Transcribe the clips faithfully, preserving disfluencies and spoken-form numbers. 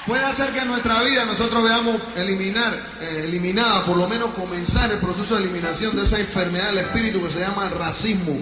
puede hacer que en nuestra vida nosotros veamos eliminar, eh, eliminada, por lo menos comenzar el proceso de eliminación de esa enfermedad del espíritu que se llama el racismo.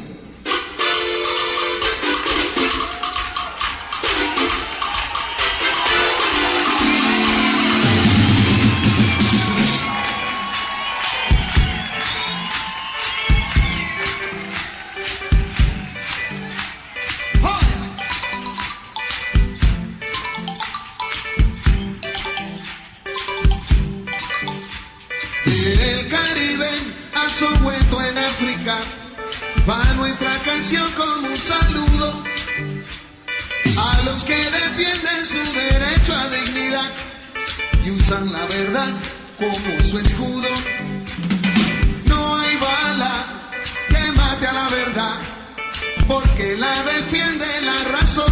Va nuestra canción como un saludo a los que defienden su derecho a dignidad y usan la verdad como su escudo. No hay bala que mate a la verdad, porque la defiende la razón.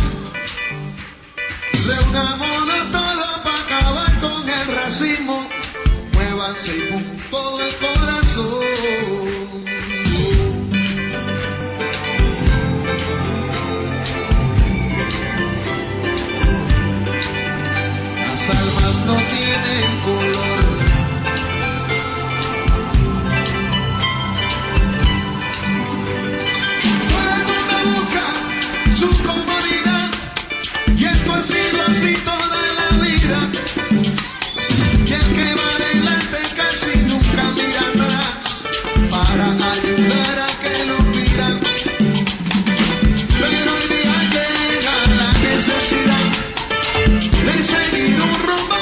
Reunámonos todos para acabar con el racismo. Muévanse y con todo el corazón. No tienen color. Todo el mundo busca su comodidad y esto ha sido así toda la vida. Y el que va adelante casi nunca mira atrás para ayudar a que lo pidan. Pero hoy día llega la necesidad de seguir un rumbo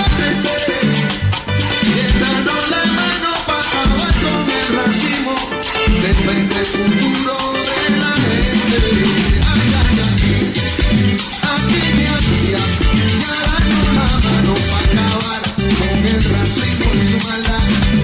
depende el futuro de la gente. Ay, ay, aquí, aquí me hacía, ya danos la mano para acabar con el racismo y su maldad.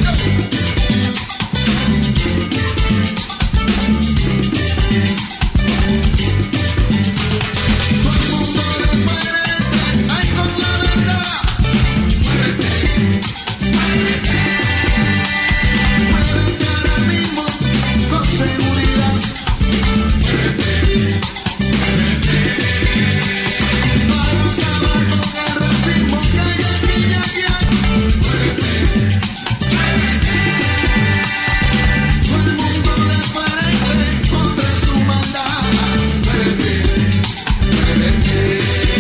Todo el mundo de frente, ay, con la verdad. Muévete, muévete. Muévete ahora mismo. Con seguridad, muévete, muévete, para acabar con el racismo que hay aquí y allá. Muévete, muévete, todo el mundo de frente contra su maldad. Muévete, muévete,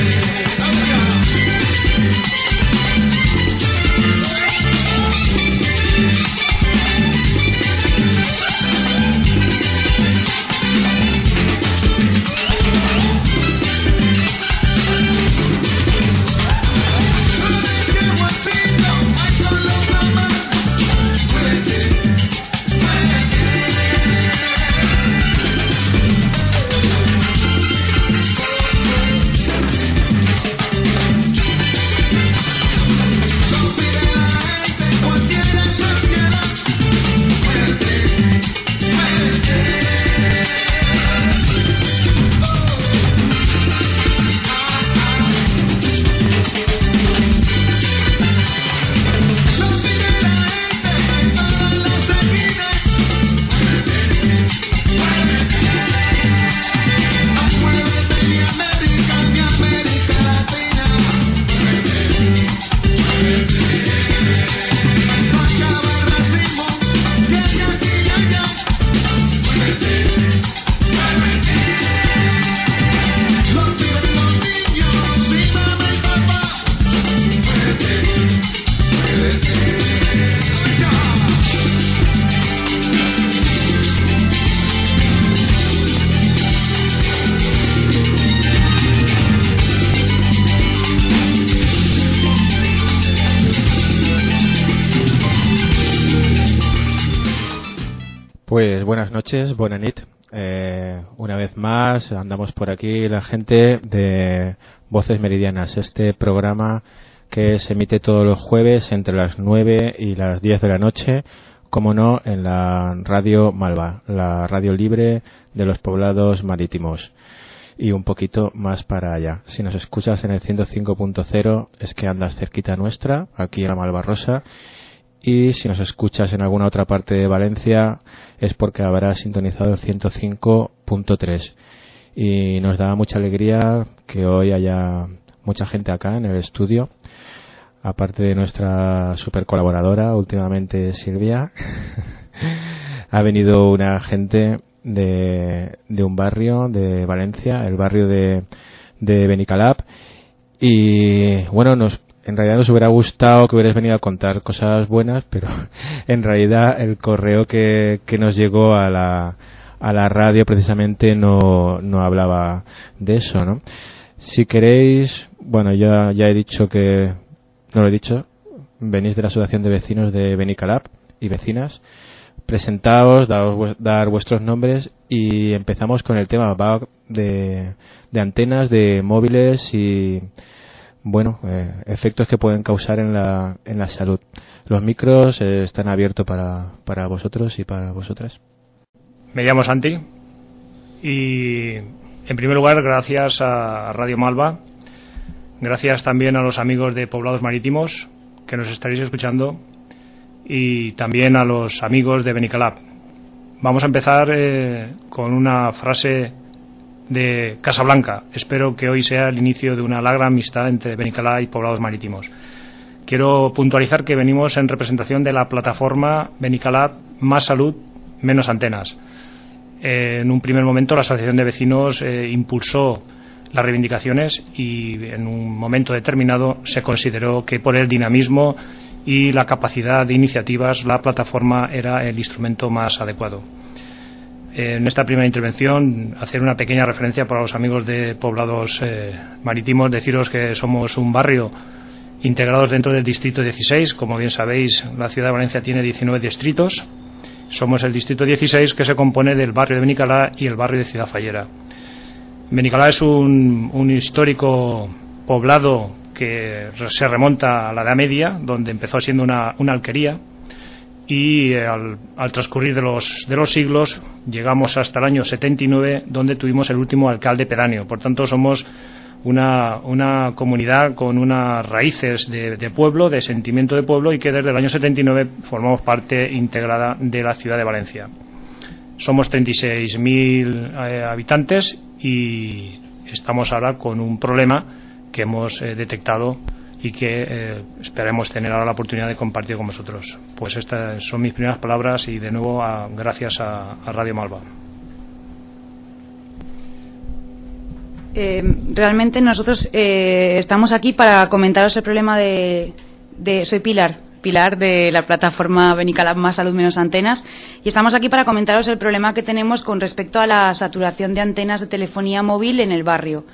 Pues buenas noches, buena nit. Eh, una vez más andamos por aquí la gente de Voces Meridianas, este programa que se emite todos los jueves entre las nueve y las diez de la noche, como no, en la Radio Malva, la radio libre de los poblados marítimos y un poquito más para allá. Si nos escuchas en el ciento cinco punto cero es que andas cerquita nuestra, aquí en la Malvarrosa. Y si nos escuchas en alguna otra parte de Valencia es porque habrás sintonizado el ciento cinco punto tres. Y nos da mucha alegría que hoy haya mucha gente acá en el estudio, aparte de nuestra super colaboradora últimamente, Silvia. Ha venido una gente de, de un barrio de Valencia, el barrio de, de Benicalap, y bueno, nos en realidad nos hubiera gustado que hubierais venido a contar cosas buenas, pero en realidad el correo que, que nos llegó a la, a la radio precisamente no, no hablaba de eso, ¿no? Si queréis, bueno, ya, ya he dicho que, no lo he dicho, venís de la Asociación de Vecinos de Benicalap y vecinas. Presentaos, daos, dar vuestros nombres y empezamos con el tema va de, de antenas, de móviles y bueno, eh, efectos que pueden causar en la, en la salud. Los micros eh, están abiertos para, para vosotros y para vosotras. Me llamo Santi y en primer lugar gracias a Radio Malva, gracias también a los amigos de Poblados Marítimos que nos estaréis escuchando y también a los amigos de Benicalap. Vamos a empezar eh, con una frase de Casablanca. Espero que hoy sea el inicio de una larga amistad entre Benicalap y Poblados Marítimos. Quiero puntualizar que venimos en representación de la plataforma Benicalap Más Salud, Menos Antenas. Eh, en un primer momento la Asociación de Vecinos eh, impulsó las reivindicaciones y en un momento determinado se consideró que por el dinamismo y la capacidad de iniciativas la plataforma era el instrumento más adecuado. En esta primera intervención, hacer una pequeña referencia para los amigos de Poblados eh, Marítimos, deciros que somos un barrio integrados dentro del distrito dieciséis. Como bien sabéis, la ciudad de Valencia tiene diecinueve distritos. Somos el distrito dieciséis, que se compone del barrio de Benicalap y el barrio de Ciudad Fallera. Benicalap es un, un histórico poblado que se remonta a la Edad Media, donde empezó siendo una, una alquería. Y eh, al, al transcurrir de los, de los siglos llegamos hasta el año setenta y nueve, donde tuvimos el último alcalde pedáneo. Por tanto, somos una, una comunidad con unas raíces de, de pueblo, de sentimiento de pueblo, y que desde el año setenta y nueve formamos parte integrada de la ciudad de Valencia. Somos treinta y seis mil eh, habitantes y estamos ahora con un problema que hemos eh, detectado y que eh, esperemos tener ahora la oportunidad de compartir con vosotros. Pues estas son mis primeras palabras y de nuevo a, gracias a, a Radio Malva. Eh, realmente nosotros eh, estamos aquí para comentaros el problema de, de... Soy Pilar, Pilar de la plataforma Benicalap Más Salud Menos Antenas, y estamos aquí para comentaros el problema que tenemos con respecto a la saturación de antenas de telefonía móvil en el barrio.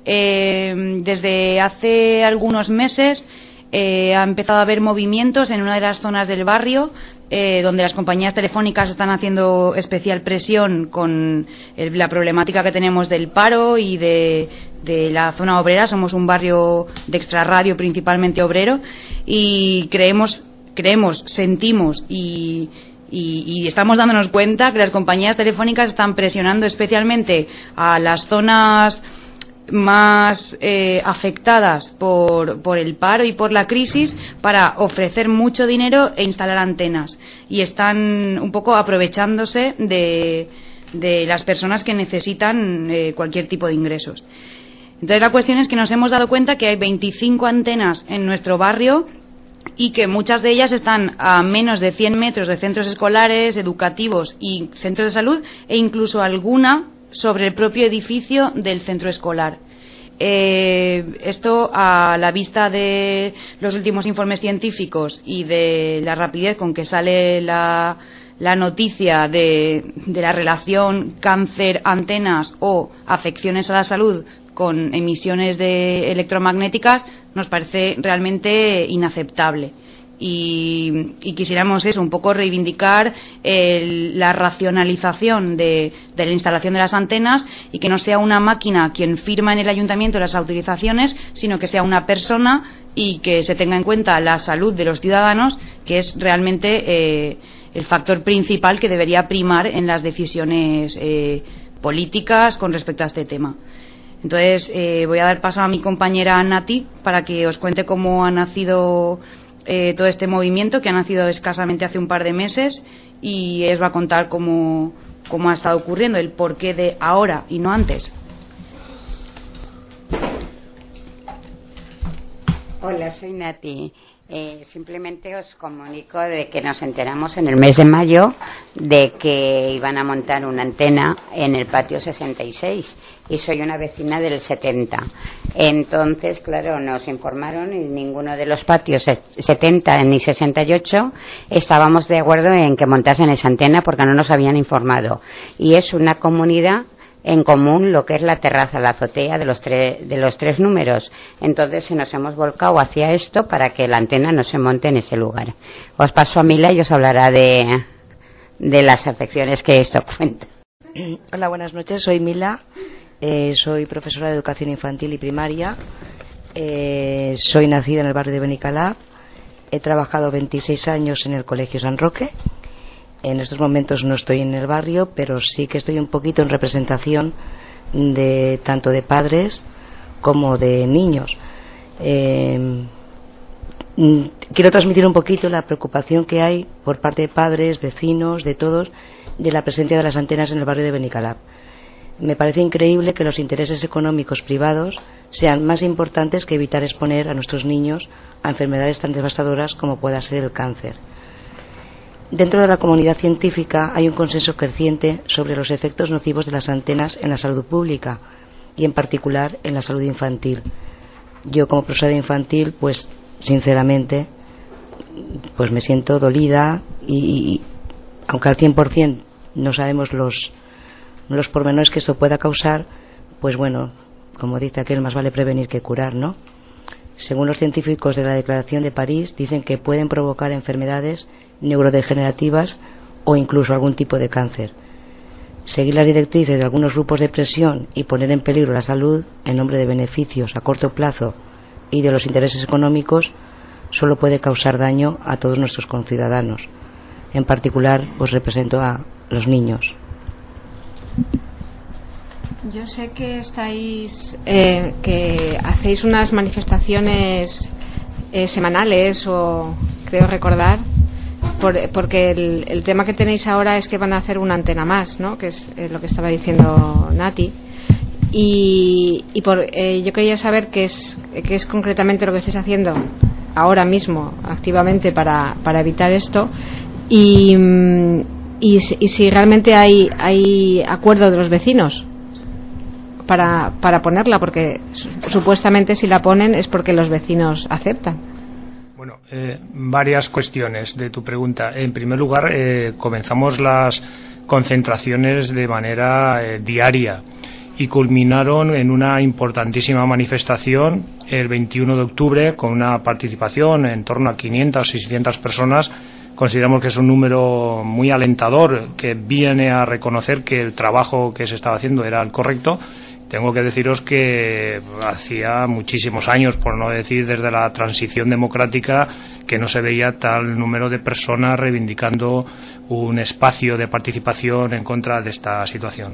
Eh, desde hace algunos meses eh, ha empezado a haber movimientos en una de las zonas del barrio eh, donde las compañías telefónicas están haciendo especial presión con el, la problemática que tenemos del paro y de, de la zona obrera. Somos un barrio de extrarradio principalmente obrero y creemos, creemos sentimos y Y, y estamos dándonos cuenta que las compañías telefónicas están presionando especialmente a las zonas más eh, afectadas por, por el paro y por la crisis para ofrecer mucho dinero e instalar antenas, y están un poco aprovechándose de, de las personas que necesitan eh, cualquier tipo de ingresos. Entonces la cuestión es que nos hemos dado cuenta que hay veinticinco antenas en nuestro barrio y que muchas de ellas están a menos de cien metros de centros escolares, educativos y centros de salud, e incluso alguna sobre el propio edificio del centro escolar. Eh, esto, a la vista de los últimos informes científicos y de la rapidez con que sale la, la noticia de, de la relación cáncer-antenas o afecciones a la salud con emisiones de electromagnéticas, nos parece realmente inaceptable. Y, y quisiéramos eso, un poco reivindicar el, la racionalización de, de la instalación de las antenas, y que no sea una máquina quien firma en el ayuntamiento las autorizaciones, sino que sea una persona, y que se tenga en cuenta la salud de los ciudadanos, que es realmente eh, el factor principal que debería primar en las decisiones eh, políticas con respecto a este tema. Entonces eh, voy a dar paso a mi compañera Nati para que os cuente cómo ha nacido Eh, todo este movimiento, que ha nacido escasamente hace un par de meses, y os va a contar cómo, cómo ha estado ocurriendo, el porqué de ahora y no antes. Hola, soy Nati. Eh, simplemente os comunico de que nos enteramos en el mes de mayo de que iban a montar una antena en el patio sesenta y seis y soy una vecina del setenta. Entonces, claro, nos informaron y ninguno de los patios setenta ni sesenta y ocho estábamos de acuerdo en que montasen esa antena porque no nos habían informado. Y es una comunidad en común lo que es la terraza, la azotea de los, tres, de los tres números. Entonces se nos hemos volcado hacia esto para que la antena no se monte en ese lugar. Os paso a Mila y os hablará de, de las afecciones que esto cuenta. Hola, buenas noches, soy Mila, eh, soy profesora de educación infantil y primaria, eh, soy nacida en el barrio de Benicalap, he trabajado veintiséis años en el Colegio San Roque. En estos momentos no estoy en el barrio, pero sí que estoy un poquito en representación de tanto de padres como de niños. Eh, quiero transmitir un poquito la preocupación que hay por parte de padres, vecinos, de todos, de la presencia de las antenas en el barrio de Benicalap. Me parece increíble que los intereses económicos privados sean más importantes que evitar exponer a nuestros niños a enfermedades tan devastadoras como pueda ser el cáncer. Dentro de la comunidad científica hay un consenso creciente sobre los efectos nocivos de las antenas en la salud pública y en particular en la salud infantil. Yo como profesora de infantil, pues sinceramente, pues me siento dolida y, y aunque al cien por ciento no sabemos los, los pormenores que esto pueda causar, pues bueno, como dice aquel, más vale prevenir que curar, ¿no? Según los científicos de la Declaración de París, dicen que pueden provocar enfermedades neurodegenerativas o incluso algún tipo de cáncer. Seguir las directrices de algunos grupos de presión y poner en peligro la salud en nombre de beneficios a corto plazo y de los intereses económicos solo puede causar daño a todos nuestros conciudadanos. En particular, os represento a los niños. Yo sé que estáis, eh, que hacéis unas manifestaciones eh, semanales, o creo recordar, por, porque el, el tema que tenéis ahora es que van a hacer una antena más, ¿no? Que es eh, lo que estaba diciendo Nati. Y, y por, eh, yo quería saber qué es, qué es concretamente lo que estáis haciendo ahora mismo, activamente, para, para evitar esto. Y, y, y si realmente hay, hay acuerdo de los vecinos para, para ponerla, porque supuestamente si la ponen es porque los vecinos aceptan. Bueno, eh, varias cuestiones de tu pregunta. En primer lugar, eh, comenzamos las concentraciones de manera eh, diaria y culminaron en una importantísima manifestación el veintiuno de octubre con una participación en torno a quinientas o seiscientas personas. Consideramos que es un número muy alentador, que viene a reconocer que el trabajo que se estaba haciendo era el correcto. Tengo que deciros que hacía muchísimos años, por no decir desde la transición democrática, que no se veía tal número de personas reivindicando un espacio de participación en contra de esta situación.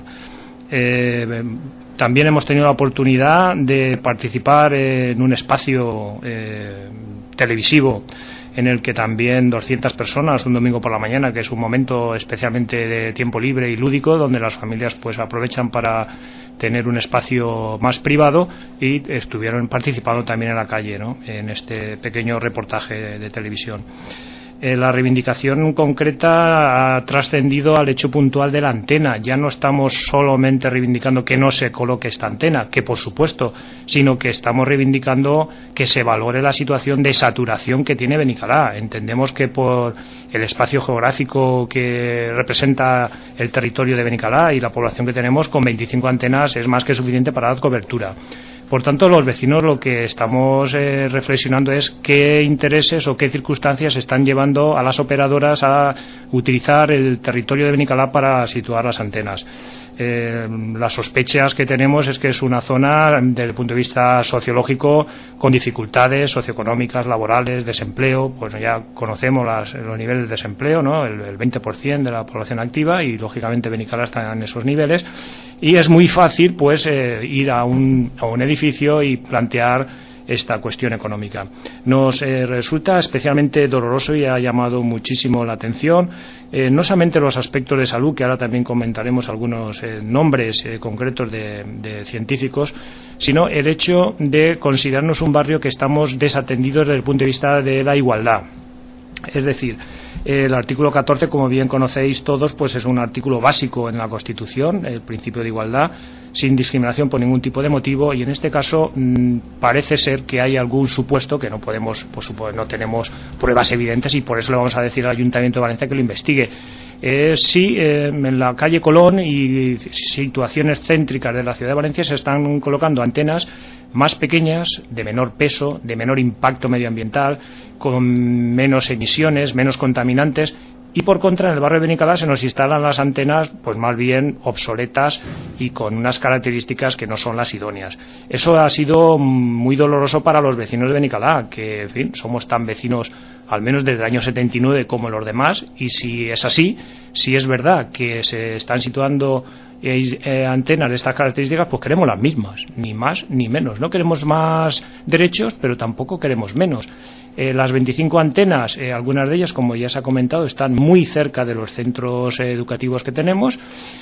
Eh, también hemos tenido la oportunidad de participar en un espacio eh, televisivo en el que también doscientas personas un domingo por la mañana, que es un momento especialmente de tiempo libre y lúdico, donde las familias pues aprovechan para tener un espacio más privado, y estuvieron participando también en la calle, ¿no?, en este pequeño reportaje de, de televisión. Eh, la reivindicación concreta ha trascendido al hecho puntual de la antena. Ya no estamos solamente reivindicando que no se coloque esta antena, que por supuesto, sino que estamos reivindicando que se valore la situación de saturación que tiene Benicalap. Entendemos que por el espacio geográfico que representa el territorio de Benicalap y la población que tenemos, con veinticinco antenas es más que suficiente para dar cobertura. Por tanto, los vecinos lo que estamos eh, reflexionando es qué intereses o qué circunstancias están llevando a las operadoras a utilizar el territorio de Benicalap para situar las antenas. Eh, las sospechas que tenemos es que es una zona, desde el punto de vista sociológico, con dificultades socioeconómicas, laborales, desempleo. Pues ya conocemos las, los niveles de desempleo, ¿no?, el, el veinte por ciento de la población activa, y lógicamente Benicalap está en esos niveles. Y es muy fácil pues eh, ir a un, a un edificio y plantear esta cuestión económica. Nos eh, resulta especialmente doloroso y ha llamado muchísimo la atención, eh, no solamente los aspectos de salud, que ahora también comentaremos algunos eh, nombres eh, concretos de, de científicos, sino el hecho de considerarnos un barrio que estamos desatendidos desde el punto de vista de la igualdad. Es decir, el artículo catorce, como bien conocéis todos, pues es un artículo básico en la Constitución, el principio de igualdad, sin discriminación por ningún tipo de motivo, y en este caso mmm, parece ser que hay algún supuesto que no podemos, por supuesto, no tenemos pruebas evidentes, y por eso le vamos a decir al Ayuntamiento de Valencia que lo investigue. Eh, sí, eh, en la calle Colón y situaciones céntricas de la ciudad de Valencia se están colocando antenas más pequeñas, de menor peso, de menor impacto medioambiental, con menos emisiones, menos contaminantes, y por contra en el barrio de Benicalá se nos instalan las antenas pues más bien obsoletas y con unas características que no son las idóneas. Eso ha sido muy doloroso para los vecinos de Benicalá, que en fin, somos tan vecinos al menos desde el año setenta y nueve como los demás, y si es así, si es verdad que se están situando eh, eh, antenas de estas características, pues queremos las mismas, ni más ni menos. No queremos más derechos, pero tampoco queremos menos. Eh, las veinticinco antenas, eh, algunas de ellas, como ya se ha comentado, están muy cerca de los centros eh, educativos que tenemos.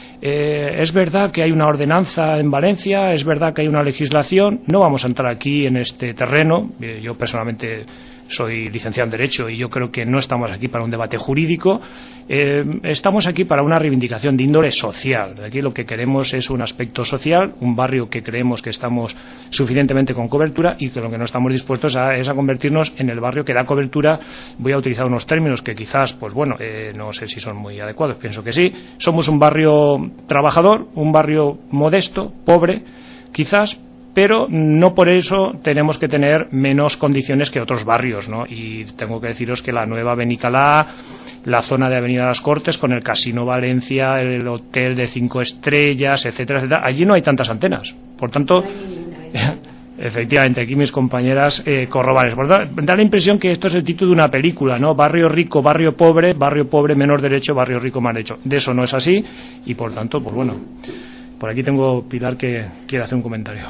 Eh, es verdad que hay una ordenanza en Valencia, es verdad que hay una legislación. No vamos a entrar aquí en este terreno. Eh, yo personalmente soy licenciado en Derecho y yo creo que no estamos aquí para un debate jurídico. Eh, estamos aquí para una reivindicación de índole social. Aquí lo que queremos es un aspecto social, un barrio que creemos que estamos suficientemente con cobertura, y que lo que no estamos dispuestos a, es a convertirnos en el barrio que da cobertura. Voy a utilizar unos términos que quizás, pues bueno, eh, no sé si son muy adecuados, pienso que sí. Somos un barrio trabajador, un barrio modesto, pobre, quizás, pero no por eso tenemos que tener menos condiciones que otros barrios, ¿no? Y tengo que deciros que la nueva Benicalá, la zona de Avenida Las Cortes, con el Casino Valencia, el hotel de cinco estrellas, etcétera, etcétera, allí no hay tantas antenas. Por tanto, efectivamente, aquí mis compañeras eh, corroboran. Por tanto, da la impresión que esto es el título de una película, ¿no? Barrio rico, barrio pobre, barrio pobre, menor derecho, barrio rico, más derecho. De eso no es así, y por tanto, pues bueno, por aquí tengo Pilar que quiere hacer un comentario.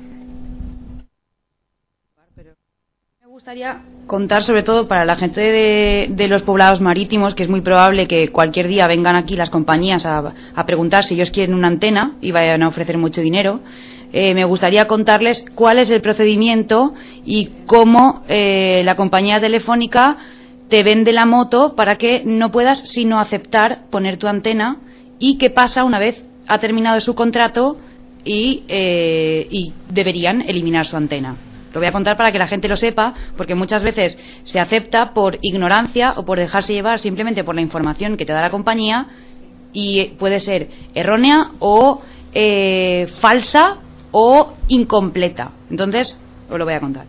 Me gustaría contar, sobre todo para la gente de, de los poblados marítimos, que es muy probable que cualquier día vengan aquí las compañías a, a preguntar si ellos quieren una antena y vayan a ofrecer mucho dinero. Eh, me gustaría contarles cuál es el procedimiento y cómo eh, la compañía telefónica te vende la moto para que no puedas sino aceptar poner tu antena, y qué pasa una vez ha terminado su contrato y, eh, y deberían eliminar su antena. Lo voy a contar para que la gente lo sepa, porque muchas veces se acepta por ignorancia o por dejarse llevar simplemente por la información que te da la compañía, y puede ser errónea o eh, falsa o incompleta. Entonces, os lo voy a contar.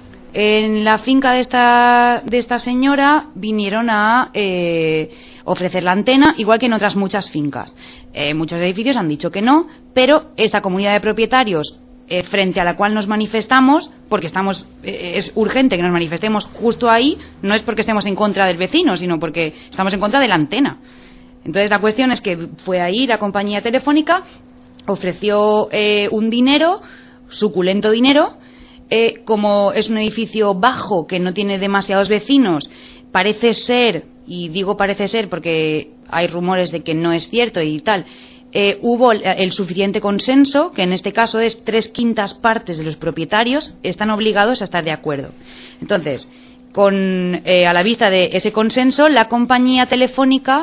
En la finca de esta, de esta señora vinieron a eh, ofrecer la antena, igual que en otras muchas fincas. Eh, muchos edificios han dicho que no, pero esta comunidad de propietarios Eh, frente a la cual nos manifestamos, porque estamos eh, es urgente que nos manifestemos justo ahí, no es porque estemos en contra del vecino, sino porque estamos en contra de la antena. Entonces la cuestión es que fue ahí la compañía telefónica, ofreció eh, un dinero, suculento dinero, eh, como es un edificio bajo que no tiene demasiados vecinos, parece ser, y digo parece ser porque hay rumores de que no es cierto y tal, Eh, hubo el suficiente consenso, que en este caso es tres quintas partes de los propietarios están obligados a estar de acuerdo. Entonces, con eh, a la vista de ese consenso, la compañía telefónica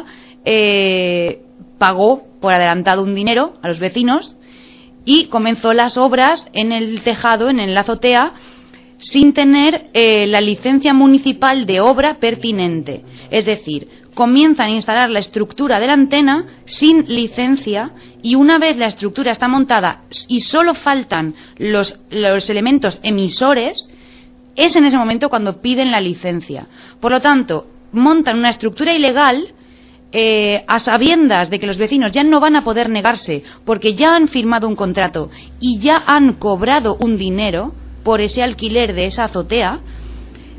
eh, pagó por adelantado un dinero a los vecinos y comenzó las obras en el tejado, en la azotea, sin tener eh, la licencia municipal de obra pertinente. Es decir, comienzan a instalar la estructura de la antena sin licencia, y una vez la estructura está montada y solo faltan los, los elementos emisores, es en ese momento cuando piden la licencia. Por lo tanto, montan una estructura ilegal eh, a sabiendas de que los vecinos ya no van a poder negarse porque ya han firmado un contrato y ya han cobrado un dinero por ese alquiler de esa azotea.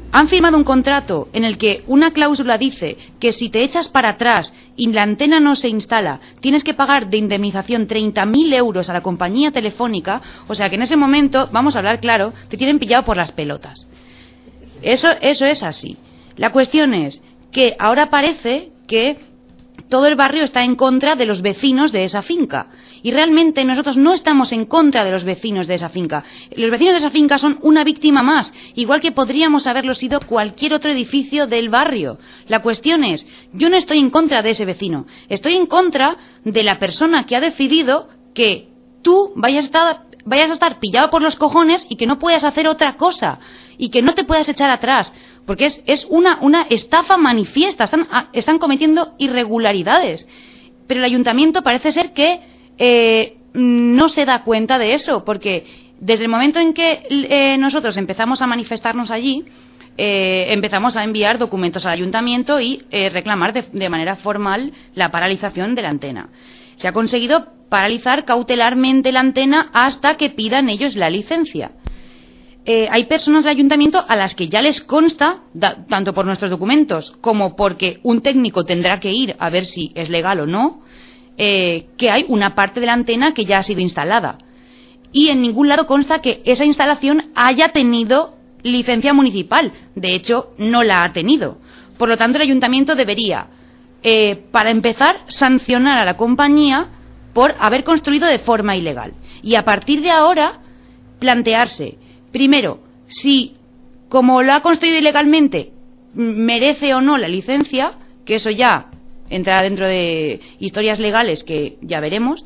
han firmado un contrato en el que una cláusula dice que si te echas para atrás y la antena no se instala, tienes que pagar de indemnización treinta mil euros a la compañía telefónica, o sea que en ese momento, vamos a hablar claro, te tienen pillado por las pelotas. Eso, eso es así. La cuestión es que ahora parece que todo el barrio está en contra de los vecinos de esa finca. Y realmente nosotros no estamos en contra de los vecinos de esa finca. Los vecinos de esa finca son una víctima más, igual que podríamos haberlo sido cualquier otro edificio del barrio. La cuestión es, yo no estoy en contra de ese vecino, estoy en contra de la persona que ha decidido que tú vayas a estar, vayas a estar pillado por los cojones y que no puedas hacer otra cosa y que no te puedas echar atrás. Porque es, es una, una estafa manifiesta, están, están cometiendo irregularidades. Pero el ayuntamiento parece ser que eh, no se da cuenta de eso, porque desde el momento en que eh, nosotros empezamos a manifestarnos allí, eh, empezamos a enviar documentos al ayuntamiento y eh, reclamar de, de manera formal la paralización de la antena. Se ha conseguido paralizar cautelarmente la antena hasta que pidan ellos la licencia. Eh, hay personas del ayuntamiento a las que ya les consta, da, tanto por nuestros documentos como porque un técnico tendrá que ir a ver si es legal o no, eh, que hay una parte de la antena que ya ha sido instalada. Y en ningún lado consta que esa instalación haya tenido licencia municipal. De hecho, no la ha tenido. Por lo tanto, el ayuntamiento debería, eh, para empezar, sancionar a la compañía por haber construido de forma ilegal. Y a partir de ahora, plantearse primero, si, como lo ha construido ilegalmente, merece o no la licencia, que eso ya entra dentro de historias legales que ya veremos,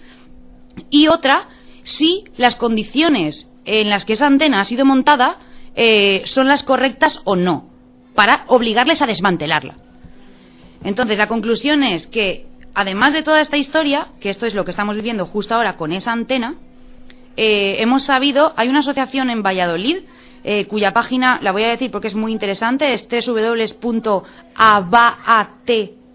y otra, si las condiciones en las que esa antena ha sido montada eh, son las correctas o no, para obligarles a desmantelarla. Entonces, la conclusión es que, además de toda esta historia, que esto es lo que estamos viviendo justo ahora con esa antena, Eh, hemos sabido, hay una asociación en Valladolid eh, cuya página, la voy a decir porque es muy interesante, es doble u doble u doble u punto abaat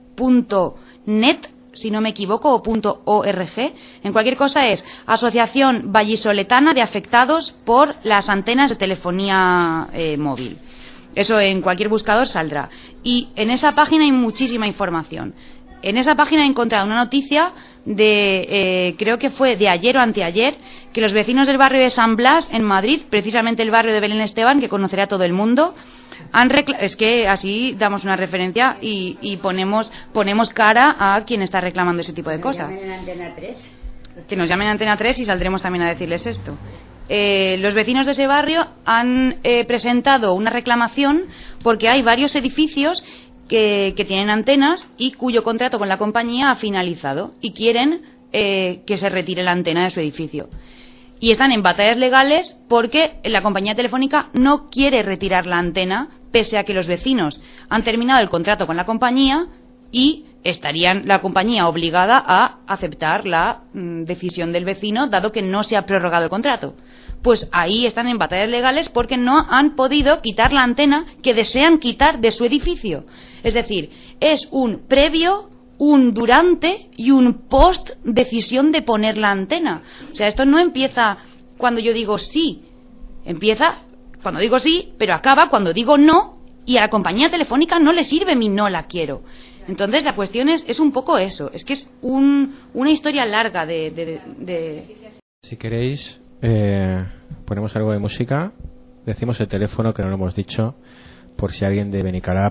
punto net, si no me equivoco, o .org. En cualquier cosa es Asociación Vallisoletana de Afectados por las Antenas de Telefonía eh, Móvil. Eso en cualquier buscador saldrá. Y en esa página hay muchísima información. En esa página he encontrado una noticia de, eh, creo que fue de ayer o anteayer, que los vecinos del barrio de San Blas, en Madrid, precisamente el barrio de Belén Esteban, que conocerá todo el mundo, han recla- es que así damos una referencia y, y ponemos, ponemos cara a quien está reclamando ese tipo de cosas. Que nos llamen a Antena tres. Que nos llamen a Antena tres y saldremos también a decirles esto. Eh, los vecinos de ese barrio han eh, presentado una reclamación porque hay varios edificios Que, que tienen antenas y cuyo contrato con la compañía ha finalizado y quieren eh, que se retire la antena de su edificio. Y están en batallas legales porque la compañía telefónica no quiere retirar la antena pese a que los vecinos han terminado el contrato con la compañía y estarían la compañía obligada a aceptar la mm, decisión del vecino dado que no se ha prorrogado el contrato. Pues ahí están en batallas legales porque no han podido quitar la antena que desean quitar de su edificio. Es decir, es un previo, un durante y un post decisión de poner la antena. O sea, esto no empieza cuando yo digo sí, empieza cuando digo sí, pero acaba cuando digo no y a la compañía telefónica no le sirve mi no la quiero. Entonces la cuestión es, es un poco eso, es que es un, una historia larga de... de, de, de... Si queréis, eh, ponemos algo de música, decimos el teléfono que no lo hemos dicho, por si alguien de Benicalap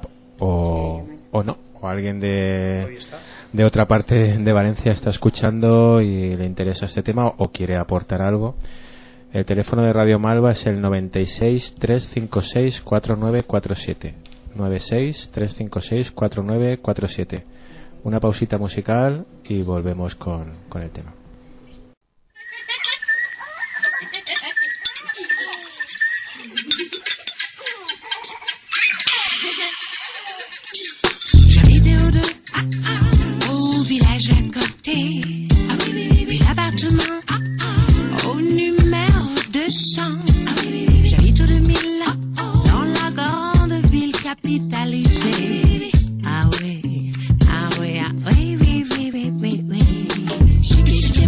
o, o no, o alguien de, de otra parte de Valencia está escuchando y le interesa este tema o quiere aportar algo. El teléfono de Radio Malva es el noventa y seis, trescientos cincuenta y seis, cuarenta y nueve cuarenta y siete. noventa y seis, trescientos cincuenta y seis, cuarenta y nueve cuarenta y siete. Una pausita musical y volvemos con, con el tema. J'habitais au deux, au village à côté, puis l'appartement au numéro deux cents. J'habite au deux mille dans la grande ville capitalisée. Ah oui, ah oui, ah oui, oui, oui, oui, oui, oui.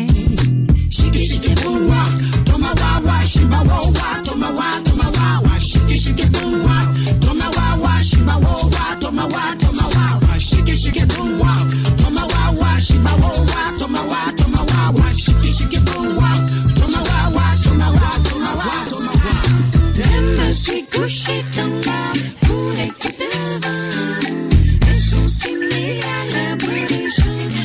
way. Shiki shiki boom wah, toma wah wah, shimba wah wah, toma wah, toma wah wah. Shiki shiki boom wah, toma wah wah, shimba wah wah, toma wah, toma wah wah. Shiki shiki boom wah, toma wah wah, shimba wah wah, toma wah, toma wah wah. Shiki shiki boom wah, toma wah wah, toma wah, toma wah, toma wah. Elle me suis couchée dans la pour écouter le vent. Elles sont signées à la brèche.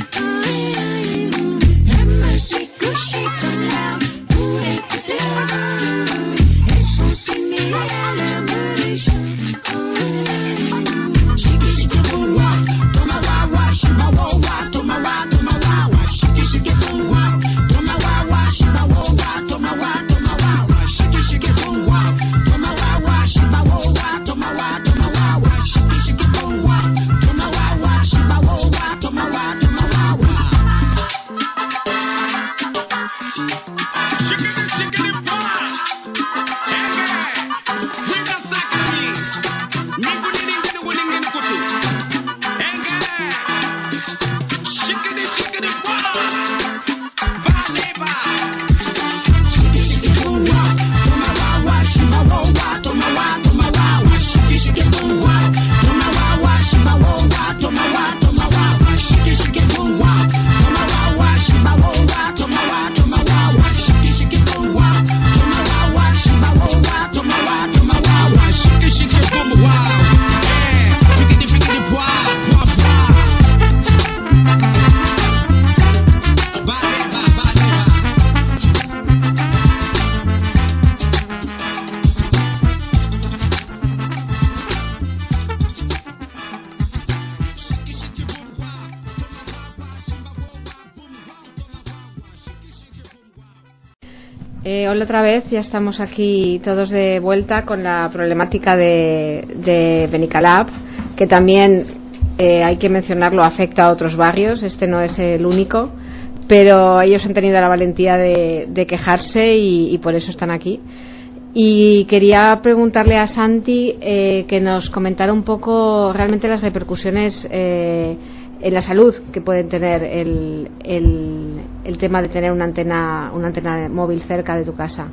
Elle me suis couchée dans la pour écouter le vent. Elles sont signées à la brèche. Shiki shiki boom wah, toma wah wah, shimba wah wah, toma wah, toma wah wah. Shiki shiki boom wah, toma wah wah, shimba wah wah, toma wah, toma wah wah. Shiki shiki boom wah, toma wah wah, shimba wah wah, toma wah, toma wah wah. Shiki shiki boom wah, toma wah wah, shimba wah wah, toma wah, toma wah wah. Shiki shiki boom, winga sakani, niku nini nini nini nini kutu, shiki shiki boom, vaneva. Shiki shiki boom wah, toma wah wah, shimba wah wah, toma wah, toma wah wah. Shiki shiki boom wah, toma wah wah, shimba wah wah, toma wah, toma wah wah. Shiki shiki boom wah, toma wah wah, shimba wah wah, toma wah, toma wah wah. Shiki shiki boom wah, toma wah wah, shimba wah wah, toma wah, toma wah wah. Shiki shiki boom wah, eh, shiki shiki boom wah, wah wah. Vaneva, vaneva. Eh, hola otra vez, ya estamos aquí todos de vuelta con la problemática de, de Benicalap, que también eh, hay que mencionarlo, afecta a otros barrios, este no es el único, pero ellos han tenido la valentía de, de quejarse y, y por eso están aquí. Y quería preguntarle a Santi eh, que nos comentara un poco realmente las repercusiones eh, en la salud que pueden tener el, el, el tema de tener una antena una antena móvil cerca de tu casa,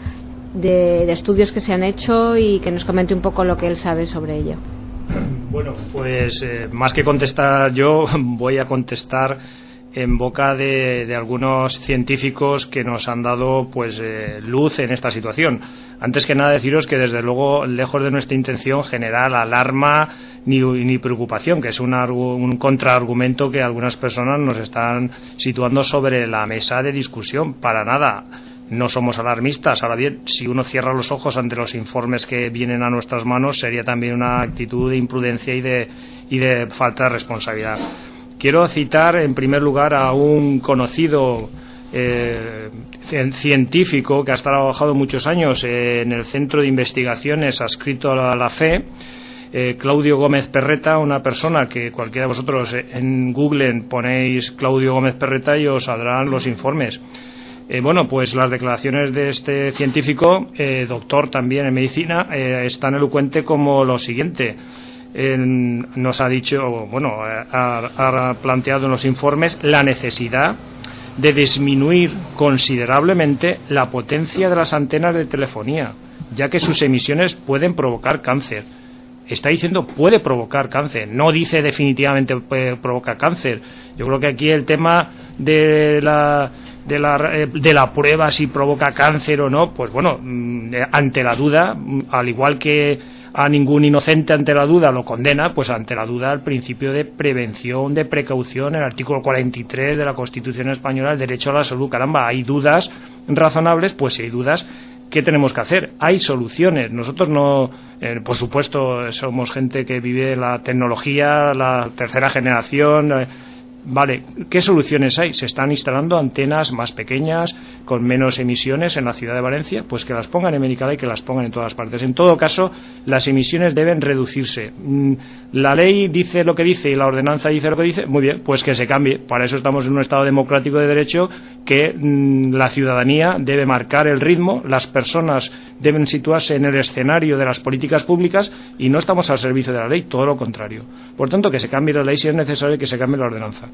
de, de estudios que se han hecho, y que nos comente un poco lo que él sabe sobre ello. Bueno, pues eh, más que contestar yo, voy a contestar en boca de, de algunos científicos que nos han dado pues eh, luz en esta situación. Antes que nada deciros que desde luego, lejos de nuestra intención generar alarma ni, ni preocupación, que es un, un contraargumento que algunas personas nos están situando sobre la mesa de discusión. Para nada, no somos alarmistas. Ahora bien, si uno cierra los ojos ante los informes que vienen a nuestras manos, sería también una actitud de imprudencia y de, y de falta de responsabilidad. Quiero citar en primer lugar a un conocido eh, científico que ha trabajado muchos años en el Centro de Investigaciones adscrito a la, la FE, eh, Claudio Gómez Perreta, una persona que cualquiera de vosotros en Google ponéis Claudio Gómez Perreta y os saldrán los informes. Eh, bueno, pues las declaraciones de este científico, eh, doctor también en medicina, eh, es tan elocuente como lo siguiente. Eh, nos ha dicho, bueno, ha, ha planteado en los informes la necesidad de disminuir considerablemente la potencia de las antenas de telefonía, ya que sus emisiones pueden provocar cáncer. Está diciendo puede provocar cáncer, no dice definitivamente puede provocar cáncer. Yo creo que aquí el tema de la de la de la prueba si provoca cáncer o no, pues bueno, ante la duda, al igual que a ningún inocente ante la duda lo condena, pues ante la duda el principio de prevención, de precaución, el artículo cuarenta y tres de la Constitución Española, el derecho a la salud. Caramba, hay dudas razonables, pues si hay dudas, ¿qué tenemos que hacer? Hay soluciones. Nosotros no, eh, por supuesto, somos gente que vive la tecnología, la tercera generación. Eh, vale, ¿qué soluciones hay? Se están instalando antenas más pequeñas, con menos emisiones en la ciudad de Valencia, pues que las pongan en Benicalap y que las pongan en todas partes. En todo caso, las emisiones deben reducirse. La ley dice lo que dice y la ordenanza dice lo que dice, muy bien, pues que se cambie. Para eso estamos en un Estado democrático de derecho, que mmm, la ciudadanía debe marcar el ritmo, las personas deben situarse en el escenario de las políticas públicas y no estamos al servicio de la ley, todo lo contrario. Por tanto, que se cambie la ley si es necesario, que se cambie la ordenanza.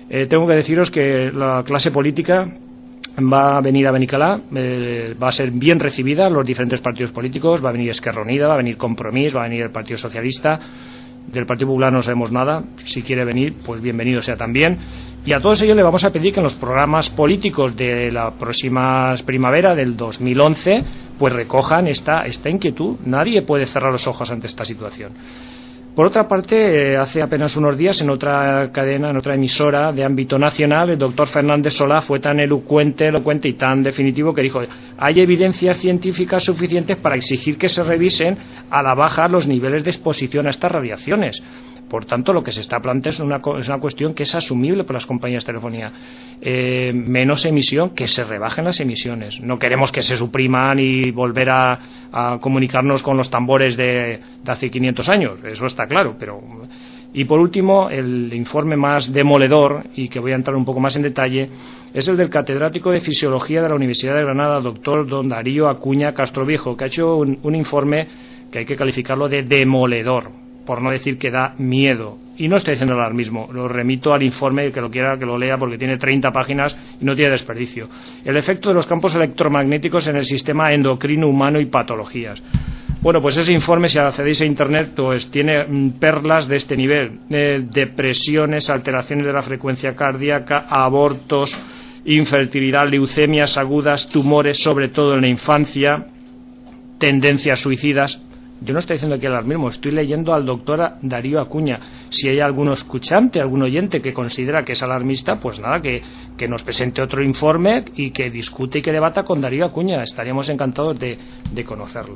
Eh, tengo que deciros que la clase política va a venir a Benicalá, eh, va a ser bien recibida los diferentes partidos políticos, va a venir Esquerra Unida, va a venir Compromís, va a venir el Partido Socialista. Del Partido Popular no sabemos nada, si quiere venir, pues bienvenido sea también. Y a todos ellos le vamos a pedir que en los programas políticos de la próxima primavera del dos mil once pues recojan esta, esta inquietud. Nadie puede cerrar los ojos ante esta situación. Por otra parte, eh, hace apenas unos días en otra cadena, en otra emisora de ámbito nacional, el doctor Fernández Solá fue tan elocuente, elocuente y tan definitivo que dijo: hay evidencias científicas suficientes para exigir que se revisen a la baja los niveles de exposición a estas radiaciones. Por tanto, lo que se está planteando es una, es una cuestión que es asumible por las compañías de telefonía. Eh, menos emisión, que se rebajen las emisiones. No queremos que se supriman y volver a, a comunicarnos con los tambores de, de hace quinientos años, eso está claro. Pero y por último, el informe más demoledor, y que voy a entrar un poco más en detalle, es el del catedrático de Fisiología de la Universidad de Granada, doctor don Darío Acuña Castroviejo, que ha hecho un, un informe que hay que calificarlo de demoledor, por no decir que da miedo. Y no estoy diciendo alarmismo, lo remito al informe, el que lo quiera que lo lea, porque tiene treinta páginas y no tiene desperdicio. El efecto de los campos electromagnéticos en el sistema endocrino humano y patologías. Bueno, pues ese informe, si accedéis a internet, pues tiene mm, perlas de este nivel: eh, depresiones, alteraciones de la frecuencia cardíaca, abortos, infertilidad, leucemias agudas, tumores, sobre todo en la infancia, tendencias suicidas. Yo no estoy diciendo aquí alarmismo, estoy leyendo al doctor Darío Acuña. Si hay algún escuchante, algún oyente que considera que es alarmista, pues nada, que, que nos presente otro informe y que discute y que debata con Darío Acuña. Estaríamos encantados de, de conocerlo.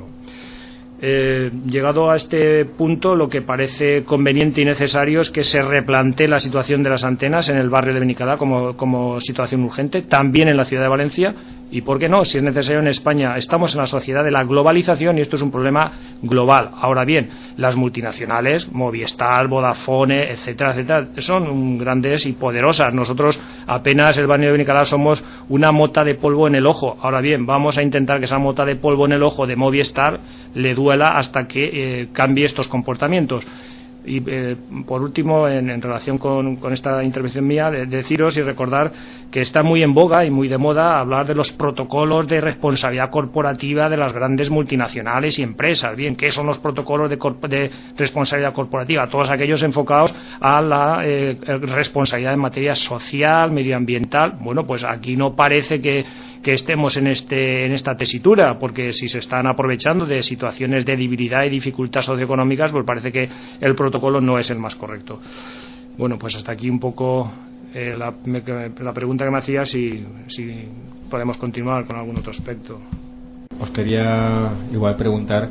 Eh, llegado a este punto, lo que parece conveniente y necesario es que se replantee la situación de las antenas en el barrio de Benicalá como, como situación urgente, también en la ciudad de Valencia. Y por qué no, si es necesario en España. Estamos en la sociedad de la globalización y esto es un problema global. Ahora bien, las multinacionales, Movistar, Vodafone, etcétera, etcétera, son grandes y poderosas. Nosotros apenas el barrio de Benicalá somos una mota de polvo en el ojo. Ahora bien, vamos a intentar que esa mota de polvo en el ojo de Movistar le duela hasta que eh, cambie estos comportamientos. Y eh, por último, en, en relación con, con esta intervención mía, de, deciros y recordar que está muy en boga y muy de moda hablar de los protocolos de responsabilidad corporativa de las grandes multinacionales y empresas. Bien, ¿qué son los protocolos de, de responsabilidad corporativa? Todos aquellos enfocados a la eh, responsabilidad en materia social, medioambiental. Bueno, pues aquí no parece que que estemos en este en esta tesitura, porque si se están aprovechando de situaciones de debilidad y dificultad socioeconómicas, pues parece que el protocolo no es el más correcto. Bueno, pues hasta aquí un poco eh, la, me, la pregunta que me hacía, si, si podemos continuar con algún otro aspecto. Os quería igual preguntar,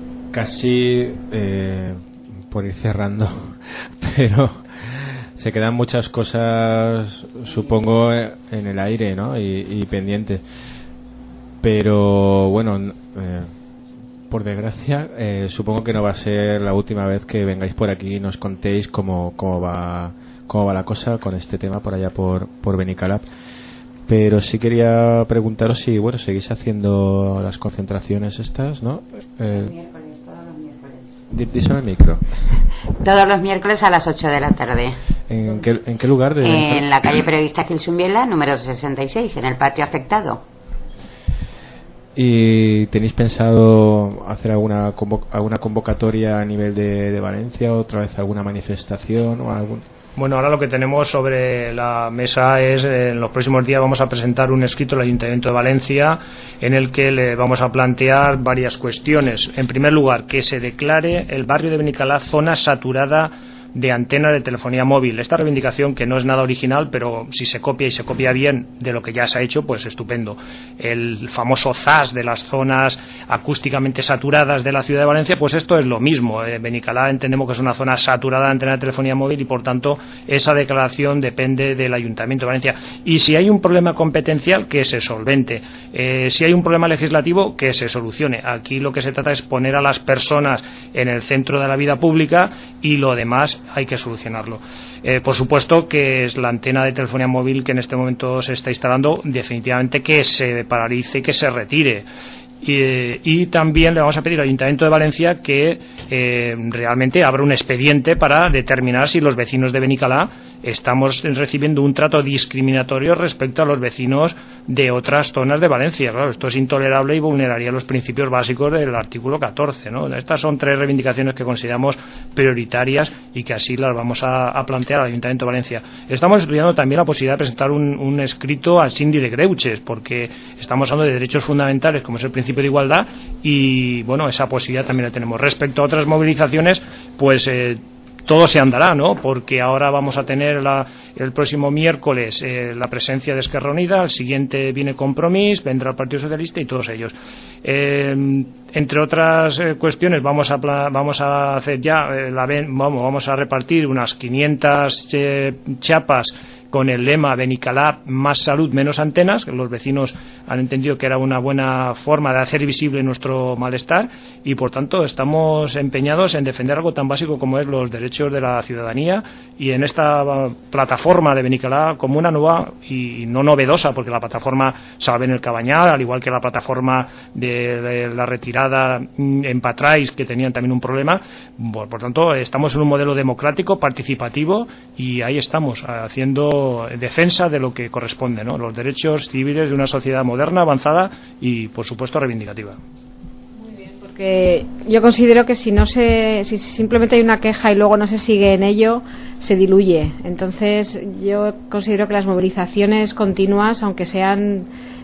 casi eh, por ir cerrando, pero se quedan muchas cosas, supongo, en el aire, ¿no? Y, y pendientes. Pero bueno, eh, por desgracia, eh, supongo que no va a ser la última vez que vengáis por aquí y nos contéis cómo, cómo va cómo va la cosa con este tema por allá por, por Benicalá. Pero sí quería preguntaros si, bueno, seguís haciendo las concentraciones estas, ¿no? Eh, Díselo al micro. Todos los miércoles a las ocho de la tarde. ¿En qué, en qué lugar? De en la calle Periodista Gil Zumbiela, número sesenta y seis, en el patio afectado. ¿Y tenéis pensado hacer alguna convo- alguna convocatoria a nivel de, de Valencia, otra vez alguna manifestación o algún? Bueno, ahora lo que tenemos sobre la mesa es, eh, en los próximos días vamos a presentar un escrito al Ayuntamiento de Valencia en el que le vamos a plantear varias cuestiones. En primer lugar, que se declare el barrio de Benicalá zona saturada de antenas de telefonía móvil. Esta reivindicación, que no es nada original, pero si se copia y se copia bien de lo que ya se ha hecho, pues estupendo. El famoso Z A S de las zonas acústicamente saturadas de la ciudad de Valencia, pues esto es lo mismo. Eh, Benicalá entendemos que es una zona saturada de antenas de telefonía móvil y por tanto esa declaración depende del Ayuntamiento de Valencia. Y si hay un problema competencial, que se solvente. Eh, si hay un problema legislativo, que se solucione. Aquí lo que se trata es poner a las personas en el centro de la vida pública y lo demás hay que solucionarlo. Eh, por supuesto que es la antena de telefonía móvil que en este momento se está instalando, definitivamente que se paralice y que se retire. Y, y también le vamos a pedir al Ayuntamiento de Valencia que eh, realmente abra un expediente para determinar si los vecinos de Benicalá estamos recibiendo un trato discriminatorio respecto a los vecinos de otras zonas de Valencia. Claro, esto es intolerable y vulneraría los principios básicos del artículo catorce, ¿no? Estas son tres reivindicaciones que consideramos prioritarias y que así las vamos a, a plantear al Ayuntamiento de Valencia. Estamos estudiando también la posibilidad de presentar un, un escrito al Síndic de Greuges, porque estamos hablando de derechos fundamentales como es el principio de igualdad y bueno, esa posibilidad también la tenemos. Respecto a otras movilizaciones, pues eh, todo se andará, ¿no? Porque ahora vamos a tener la, el próximo miércoles eh, la presencia de Esquerra Unida, al siguiente viene Compromís, vendrá el Partido Socialista y todos ellos. Eh, entre otras eh, cuestiones, vamos a vamos a hacer ya eh, la vamos vamos a repartir unas quinientas eh, chapas con el lema Benicalá, más salud, menos antenas. Los vecinos han entendido que era una buena forma de hacer visible nuestro malestar y, por tanto, estamos empeñados en defender algo tan básico como es los derechos de la ciudadanía y en esta plataforma de Benicalá como una nueva y no novedosa, porque la plataforma Salve en el Cabañal, al igual que la plataforma de, de la retirada en Patrais, que tenían también un problema. Por, por tanto, estamos en un modelo democrático, participativo y ahí estamos, haciendo defensa de lo que corresponde, ¿no? Los derechos civiles de una sociedad moderna, avanzada y, por supuesto, reivindicativa. Muy bien, porque yo considero que si no se, si simplemente hay una queja y luego no se sigue en ello, se diluye. Entonces, yo considero que las movilizaciones continuas, aunque sean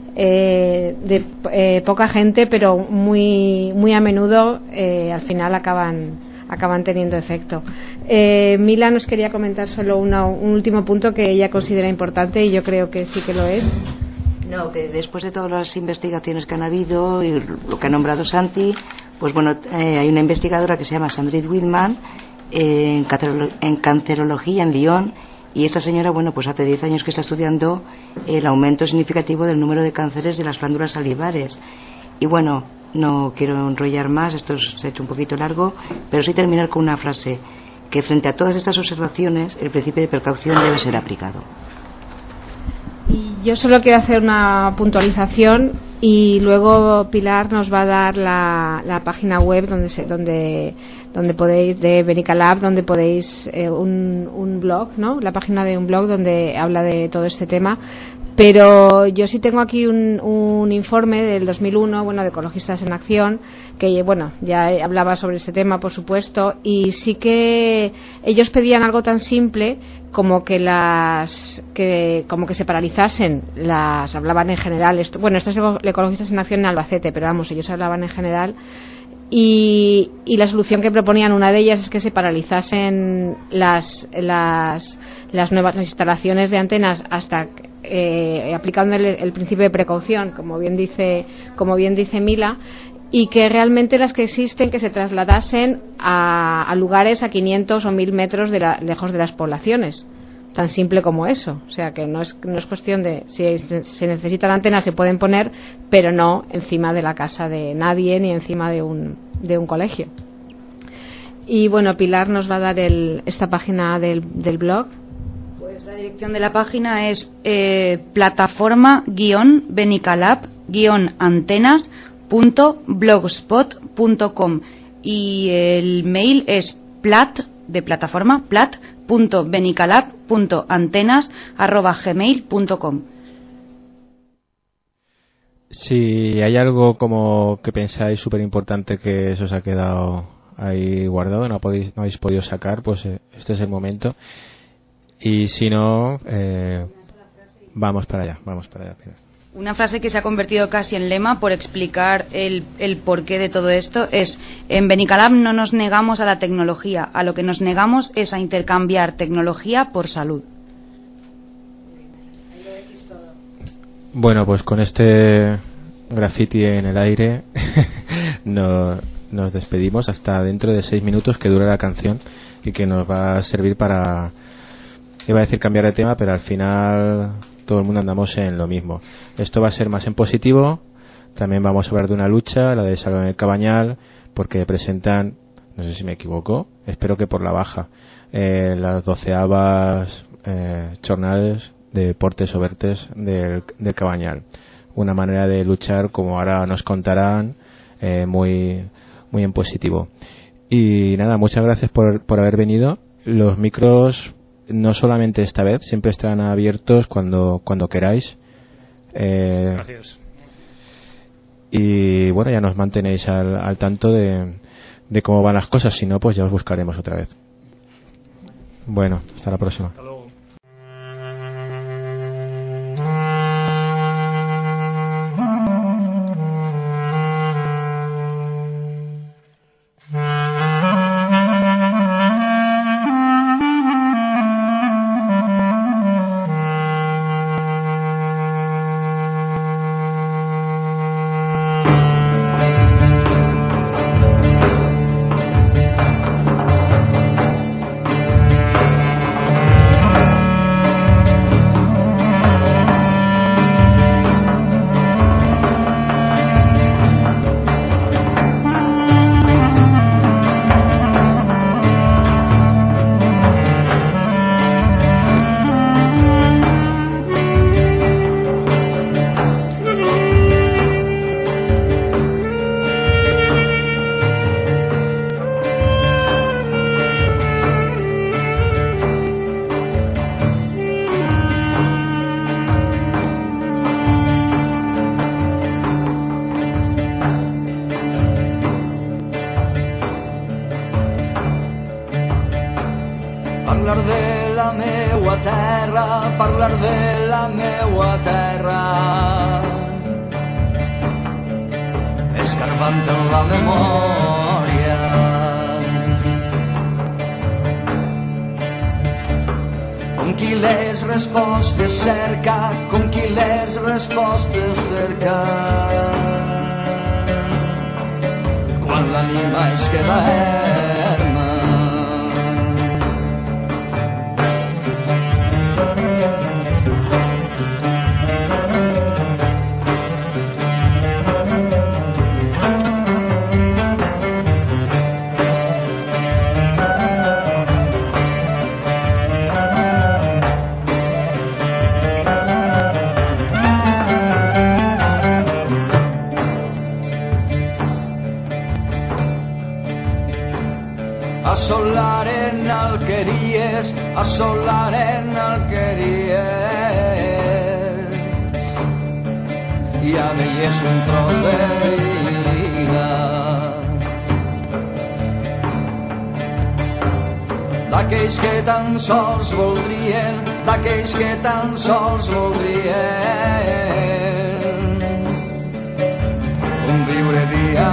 eh, de eh, poca gente, pero muy, muy a menudo, eh, al final acaban acaban teniendo efecto. Eh, Mila nos quería comentar solo una, un último punto que ella considera importante y yo creo que sí que lo es. No, que después de todas las investigaciones que han habido y lo que ha nombrado Santi, pues bueno, eh, hay una investigadora que se llama Sandrine Whitman eh, en, cancero, en cancerología en Lyon y esta señora, bueno, pues hace diez años que está estudiando el aumento significativo del número de cánceres de las glándulas salivares. Y bueno, no quiero enrollar más, esto se ha hecho un poquito largo, pero sí terminar con una frase, que frente a todas estas observaciones el principio de precaución debe ser aplicado. Y yo solo quiero hacer una puntualización y luego Pilar nos va a dar la, la página web donde se, donde donde podéis de Benicalab, donde podéis eh, un, un blog, ¿no? La página de un blog donde habla de todo este tema. Pero yo sí tengo aquí un, un informe del dos mil uno, bueno, de Ecologistas en Acción, que, bueno, ya hablaba sobre este tema, por supuesto, y sí que ellos pedían algo tan simple como que las, que, como que se paralizasen las, hablaban en general, esto, bueno, esto es Ecologistas en Acción en Albacete, pero vamos, ellos hablaban en general, y, y la solución que proponían, una de ellas es que se paralizasen las, las, las nuevas las instalaciones de antenas hasta Eh, aplicando el, el principio de precaución, como bien dice como bien dice Mila, y que realmente las que existen que se trasladasen a, a lugares a quinientos o mil metros de la, lejos de las poblaciones, tan simple como eso. O sea que no es no es cuestión de si se necesitan antenas se pueden poner, pero no encima de la casa de nadie ni encima de un de un colegio. Y bueno, Pilar nos va a dar el, esta página del, del blog. La dirección de la página es eh, plataforma-benicalab-antenas punto blogspot punto com y el mail es plat de plataforma plat punto benicalab punto antenas arroba gmail punto com. Si hay algo como que pensáis súper importante que eso os ha quedado ahí guardado, no, podéis, no habéis podido sacar, pues eh, este es el momento. Y si no, eh, vamos para allá, vamos para allá. Una frase que se ha convertido casi en lema por explicar el, el porqué de todo esto es: en Benicalab no nos negamos a la tecnología, a lo que nos negamos es a intercambiar tecnología por salud. Bueno, pues con este graffiti en el aire no, nos despedimos hasta dentro de seis minutos que dura la canción y que nos va a servir para... Iba a decir cambiar de tema, pero al final todo el mundo andamos en lo mismo. Esto va a ser más en positivo. También vamos a hablar de una lucha, la de Salve en el Cabañal, porque presentan, no sé si me equivoco, espero que por la baja, eh, las doceavas eh, jornadas de Portes o Vertes del, del Cabañal. una manera de luchar, como ahora nos contarán, eh, muy, muy en positivo. Y nada, muchas gracias por, por haber venido. Los micros, no solamente esta vez, siempre estarán abiertos cuando, cuando queráis. Eh, Gracias. Y bueno, ya nos mantenéis al, al tanto de, de cómo van las cosas. Si no, pues ya os buscaremos otra vez. Bueno, hasta la próxima. Hasta luego. Parlar de la meua terra, parlar de la meua terra, escarbant en la memòria. Com qui les respostes cerca, com qui les respostes cerca, quan l'ànima es queda erma. Assolaren alqueries, assolaren alqueries, i amb elles un tros de vida. D'aquells que tan sols voldrien, d'aquells que tan sols voldrien un viure dia.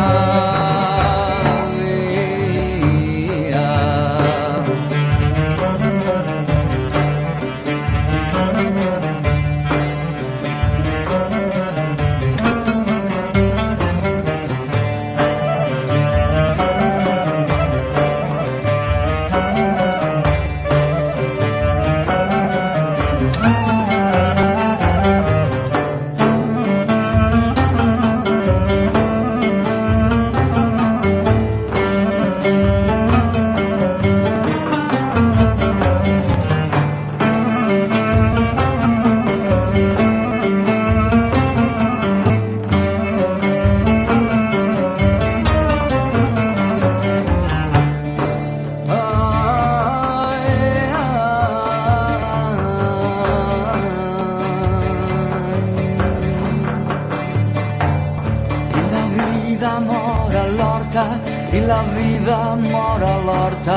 I la vida mor a l'horta,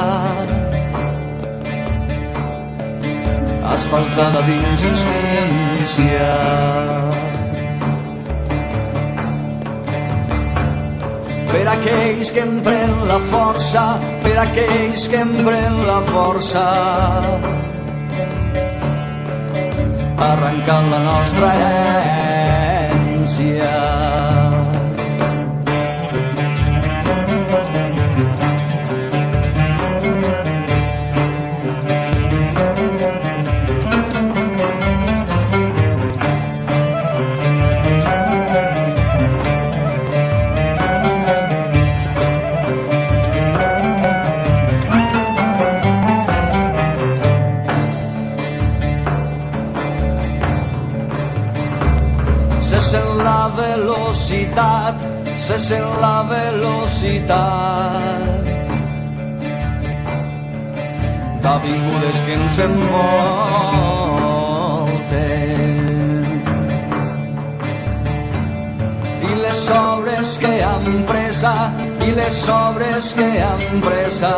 asfaltada d'injustícia. Per aquells que empren la força, per aquells que empren la força, arrencant la nostra herència. sent la velocitat, se sent la velocitat d'avingudes que ens envolten i les obres que han presa i les obres que han presa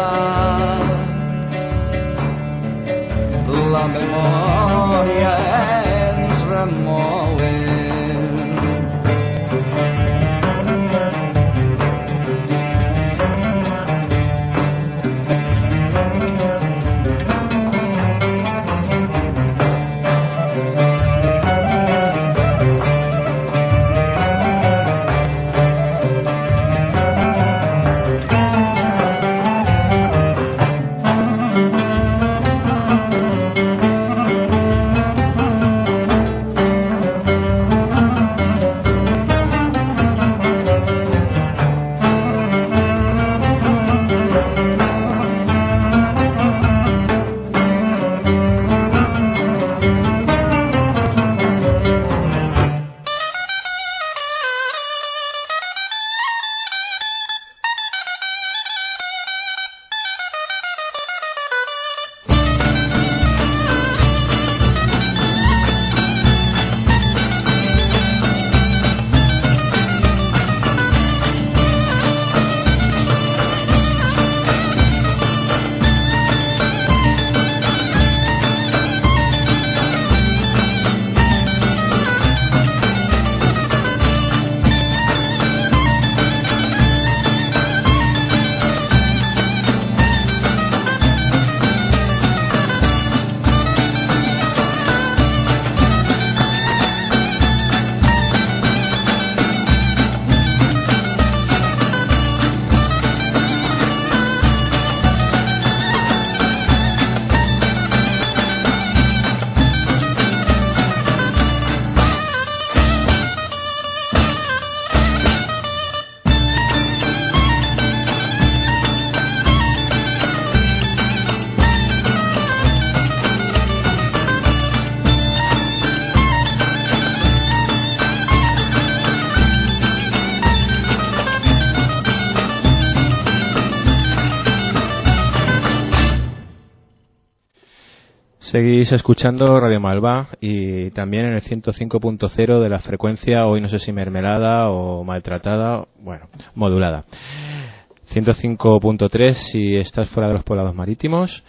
la memòria ens remouen. Seguís escuchando Radio Malva y también en el ciento cinco punto cero de la frecuencia, hoy no sé si mermelada o maltratada, bueno, modulada. ciento cinco punto tres si estás fuera de los poblados marítimos.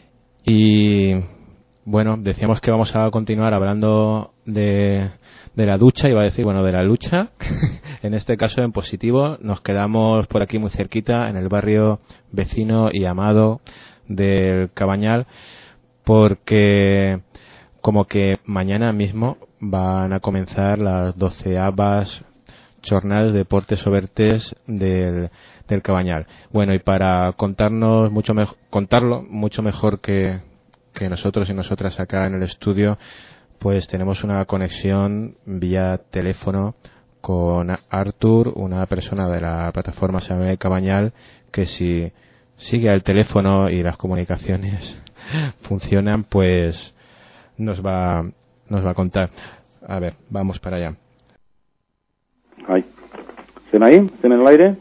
Y bueno, decíamos que vamos a continuar hablando de, de la ducha, iba a decir, bueno, de la lucha. En este caso en positivo, nos quedamos por aquí muy cerquita, en el barrio vecino y amado del Cabañal, porque como que mañana mismo van a comenzar las doceavas jornadas de deportes obertes del, del Cabañal. Bueno, y para contarnos mucho mejor, contarlo mucho mejor que, que nosotros y nosotras acá en el estudio, pues tenemos una conexión vía teléfono con Artur, una persona de la plataforma Asamblea del Cabañal, que si sigue el teléfono y las comunicaciones funcionan, pues nos va nos va a contar. A ver, vamos para allá. Ai. ¿Estem ahí? ¿Estem en el aire?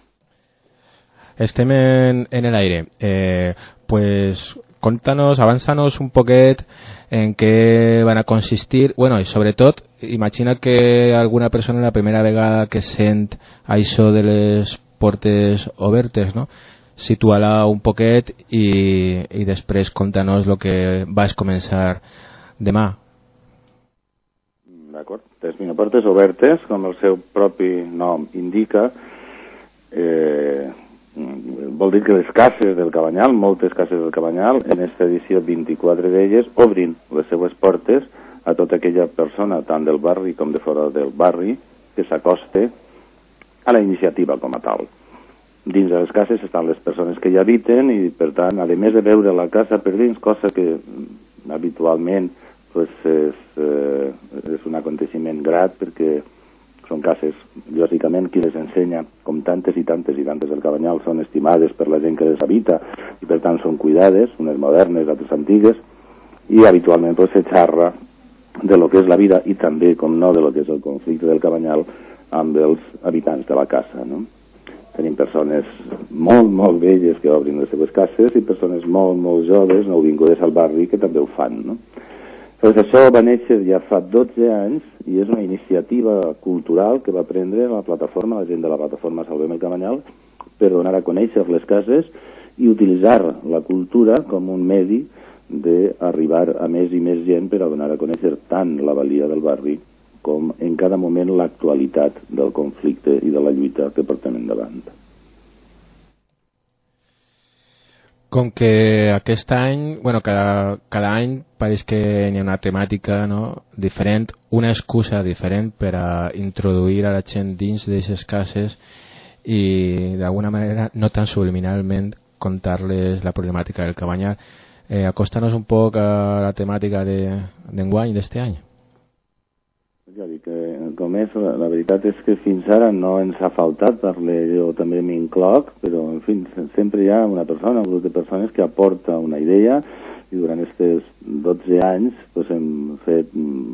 Estem en, en el aire. Eh, pues contanos, avançanos un poquet en què van a consistir, bueno, i sobretot imagina que alguna persona la primera vegada que sent això de les portes obertes, no? Situa-la un poquet i, i després conta-nos el que vas començar demà. D'acord. Les miniportes obertes, com el seu propi nom indica, eh, vol dir que les cases del Cabanyal, moltes cases del Cabanyal, en esta edició vint-i-quatre d'elles, obrin les seues portes a tota aquella persona, tant del barri com de fora del barri, que s'acoste a la iniciativa com a tal. Dins de les cases estan les persones que hi habiten i, per tant, a més de veure la casa per dins, cosa que habitualment pues, és, eh, és un aconteciment grat perquè són cases, lògicament, qui les ensenya, com tantes i tantes i tantes del Cabanyal, són estimades per la gent que les habita i, per tant, són cuidades, unes modernes, altres antigues, i habitualment pues, se xarra de lo que és la vida i també, com no, de lo que és el conflicte del Cabanyal amb els habitants de la casa, no? Tenim persones molt, molt velles que obrin les seves cases i persones molt, molt joves, nouvingudes al barri, que també ho fan, no? Doncs això va néixer ja fa dotze anys i és una iniciativa cultural que va prendre la plataforma, la gent de la plataforma Salvem el Cabanyal, per donar a conèixer les cases i utilitzar la cultura com un medi d'arribar a més i més gent per a donar a conèixer tant la valia del barri com en cada moment l'actualitat del conflicte i de la lluita que portem endavant. Com que aquest any, bueno, cada, cada any pareix que hi ha una temàtica, no?, diferent, una excusa diferent per a introduir a la gent dins d'aquestes cases i d'alguna manera no tan subliminalment contar-les la problemàtica del Cabanyal. Eh, acóstanos un poc a la temàtica d'enguany, de, d'este any. Ja dic que, com és, la, la veritat és que fins ara no ens ha faltat, parler, jo també m'incloc, però, en fi, sempre hi ha una persona, un grup de persones que aporta una idea i durant aquests dotze anys pues, hem fet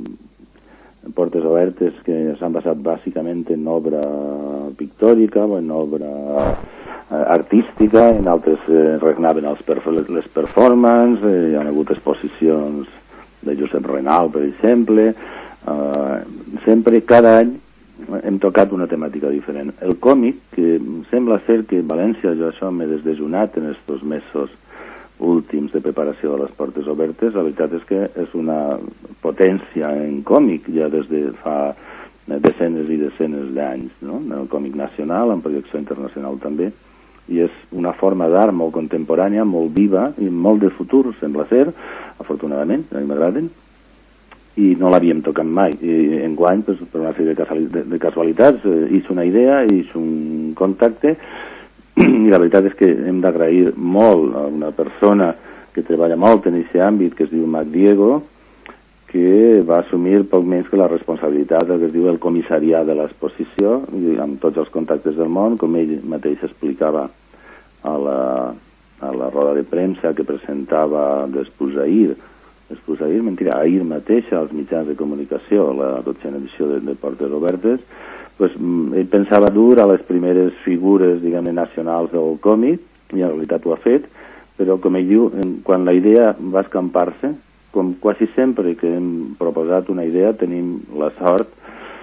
mm, portes obertes que s'han basat bàsicament en obra pictòrica o en obra eh, artística, en altres eh, regnaven els perf les performances, eh, hi ha hagut exposicions de Josep Renal, per exemple. Uh, sempre, cada any hem tocat una temàtica diferent. El còmic, que sembla ser que València, jo això m'he desdejunat en estos mesos últims de preparació de les portes obertes, la veritat és que és una potència en còmic ja des de fa desenes i desenes d'anys, no? En el còmic nacional, en projecció internacional també, i és una forma d'art molt contemporània, molt viva i molt de futur, sembla ser, afortunadament, a mi m'agraden, i no l'havíem tocat mai. I enguany, pues, per una sèrie de, de casualitats, eh, és una idea, és un contacte, i la veritat és que hem d'agrair molt a una persona que treballa molt en aquest àmbit, que es diu Mac Diego, que va assumir poc menys que la responsabilitat del que es diu el comissariat de l'exposició, amb tots els contactes del món, com ell mateix explicava a la, a la roda de premsa que presentava després ahir, després ahir, mentira, ahir mateix als mitjans de comunicació, la dotzena edició de, de Portes Obertes, pues, ell pensava dur a les primeres figures, diguem-ne, nacionals del còmic, i en realitat ho ha fet, però com ell diu, quan la idea va escampar-se, com quasi sempre que hem proposat una idea, tenim la sort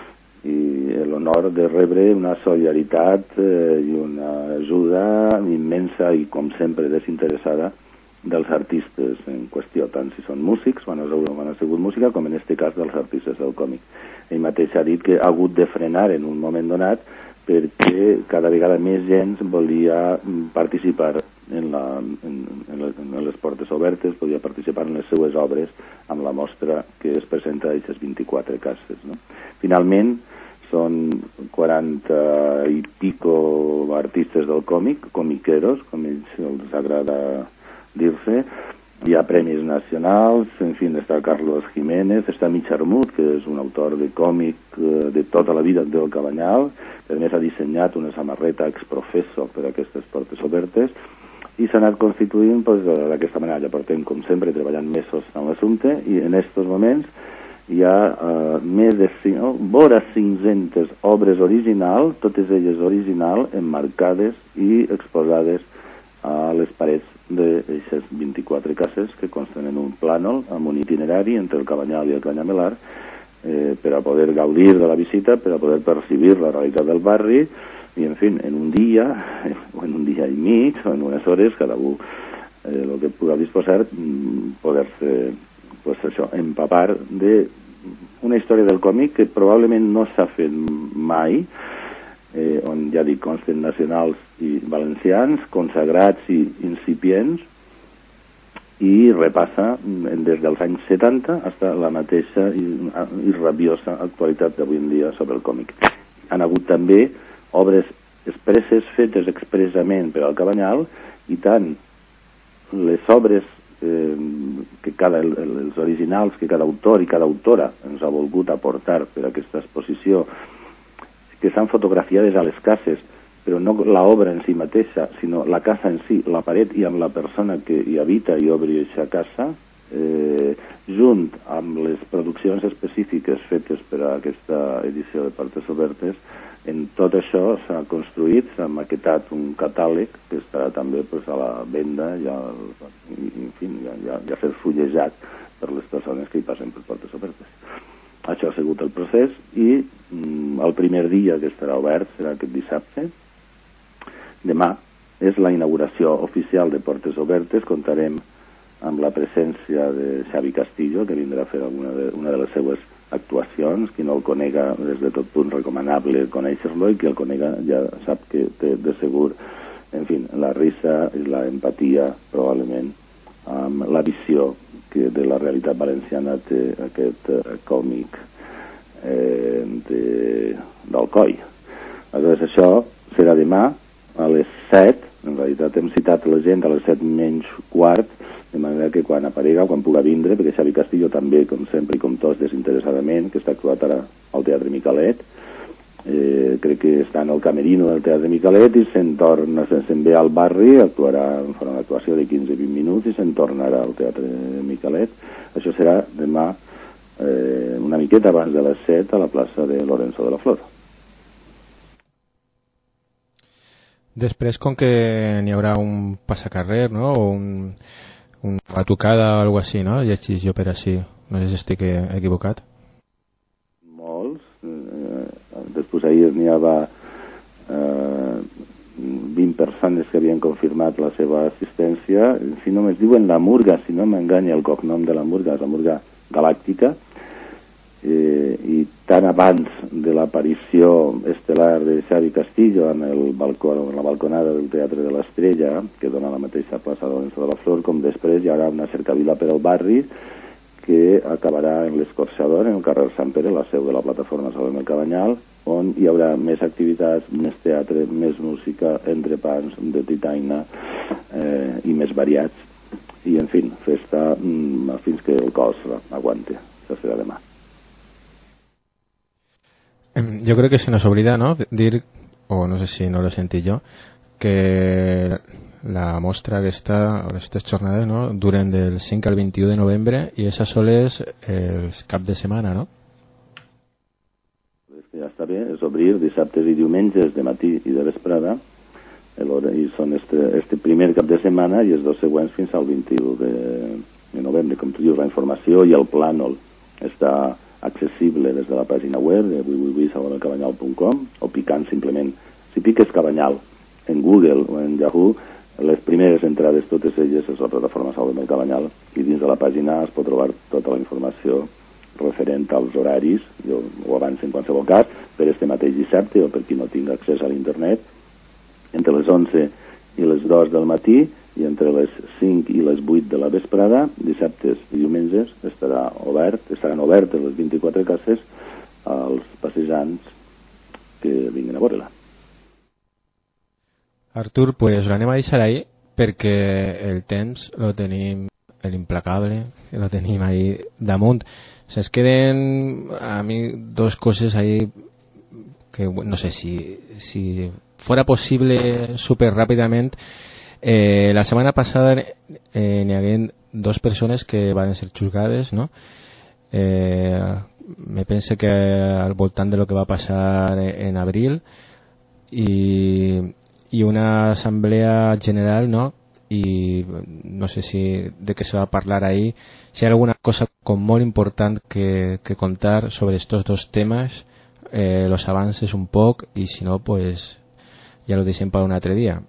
i l'honor de rebre una solidaritat eh, i una ajuda immensa i, com sempre, desinteressada dels artistes en qüestió, tant si són músics, quan han sigut música, com en aquest cas dels artistes del còmic. Ell mateix ha dit que ha hagut de frenar en un moment donat perquè cada vegada més gent volia participar en, la, en, en, les, en les portes obertes, podia participar en les seues obres amb la mostra que es presenta a aquestes vint-i-quatre cases. No? Finalment, són quaranta i pico artistes del còmic, comiqueros, com ells els agrada dir-se. Hi ha premis nacionals, en fi, està Carlos Jiménez, està Mich Armut, que és un autor de còmic de tota la vida del Cabanyal, que a més ha dissenyat una samarreta exprofesso per a aquestes portes obertes, i s'ha anat constituint pues, d'aquesta manera. Ja portem, com sempre, treballant mesos en l'assumpte, i en aquests moments hi ha uh, més de oh, vora cinc-centes obres originals, totes elles originals, emmarcades i exposades a les parets d'aquestes vint-i-quatre cases que consten en un plànol amb un itinerari entre el Cabanyal i el Canyamelar eh, per a poder gaudir de la visita, per a poder percibir la realitat del barri i, en fi, en un dia o en un dia i mig o en unes hores cada un eh, el que pugui disposar poder-se pues, això, empapar d'una història del còmic que probablement no s'ha fet mai, Eh, on ja dic consten nacionals i valencians, consagrats i incipients, i repassa des dels anys setanta fins a la mateixa i, i rabiosa actualitat d'avui en dia sobre el còmic. Han hagut també obres expresses fetes expressament per al Cabanyal, i tant les obres eh, que cada, els originals que cada autor i cada autora ens ha volgut aportar per a aquesta exposició, que estan fotografiades a les cases, però no l'obra en si mateixa, sinó la casa en si, la paret i amb la persona que hi habita i obri aquesta casa, eh, junt amb les produccions específiques fetes per a aquesta edició de Portes Obertes, en tot això s'ha construït, s'ha maquetat un catàleg que estarà també pues, a la venda i a, en fi, ja, ja, ja ser fullejat per les persones que hi passen per Portes Obertes. Això ha sigut el procés i mm, el primer dia que estarà obert serà aquest dissabte. Demà és la inauguració oficial de Portes Obertes. Contarem amb la presència de Xavi Castillo, que vindrà a fer alguna de, una de les seues actuacions. Qui no el conega, des de tot punt recomanable conèixer-lo, i qui el conega ja sap que té de segur, en fi, la risa i la empatia, probablement, amb la visió que de la realitat valenciana té aquest uh, còmic eh, de, d'Alcoi. Aleshores, això serà demà a les set. En realitat hem citat la gent a les set menys quart, de manera que quan aparega, quan puga vindre, perquè Xavi Castillo també, com sempre i com tots, desinteressadament, que està actuat ara al Teatre Micalet, eh, crec que està en el camerino del Teatre Micalet i se'n torna, se'n ve al barri, actuarà, farà una actuació de quinze a vint minuts i se'n tornarà al Teatre Micalet. Això serà demà eh, una miqueta abans de les set a la plaça de Lorenzo de la Flor. Després, com que n'hi haurà un passacarrer, no?, o un, una batucada o alguna cosa així, no?, llegís jo per així. No sé si estic equivocat. Molts. Eh, després ahir n'hi havia eh, vint persones que havien confirmat la seva assistència. Si només diuen la Murga, si no m'enganya el cognom de la Murga, és la Murga Galàctica. Eh, i tant abans de l'aparició estel·lar de Xavi Castillo en, el balcó, en la balconada del Teatre de l'Estrella, que dona la mateixa plaça de Lorenzo de la Flor, com després hi haurà una cercavila per al barri que acabarà en l'Escorxador, en el carrer Sant Pere, la seu de la plataforma Salvem el Cabanyal, on hi haurà més activitats, més teatre, més música, entrepans, de titaina eh, i més variats. I, en fi, festa mm, fins que el cos aguante. Això serà demà. Yo creo que se nos olvida, ¿no?, dir, o no sé si no lo sentí yo, que la mostra que està, aquestes jornades, no?, duren del cinc al vint-i-u de novembre i això sols els cap de setmana, no? És que ja està bé, és obrir dissabtes i diumenges de matí i de vesprada, i són este, este primer cap de setmana i els dos següents fins al vint-i-u de, de novembre. Com tu dius, la informació i el plànol està accessible des de la pàgina web de w w w punt salvem el cabanyal punt com o picant simplement, si piques Cabanyal en Google o en Yahoo, les primeres entrades totes elles és la plataforma Salvem el Cabanyal, i dins de la pàgina es pot trobar tota la informació referent als horaris, jo ho avanço en qualsevol cas, per este mateix dissabte o per qui no tinga accés a l'internet, entre les onze i les dos del matí i entre les cinc i les vuit de la vesprada, dissabtes i diumenges, estarà obert, estaran obertes les vint-i-quatre cases als passejants que vinguin a veure-la. Artur, pues l'anem a deixar ahí perquè el temps lo tenim, l'implacable, lo tenim ahí damunt. Se'ns queden a mi dos coses ahí que no sé si, si fuera posible súper rápidamente. Eh, la setmana passada eh, n'hi hagué dos persones que van ser juzgades, no? Eh, me pense que al voltant de lo que va passar en abril i, i una assemblea general, no? I no sé si de què se va parlar ahí, si hi ha alguna cosa com molt important que, que contar sobre estos dos temes, eh, los avances un poc, i si no, pues ja lo deixem per un altre dia.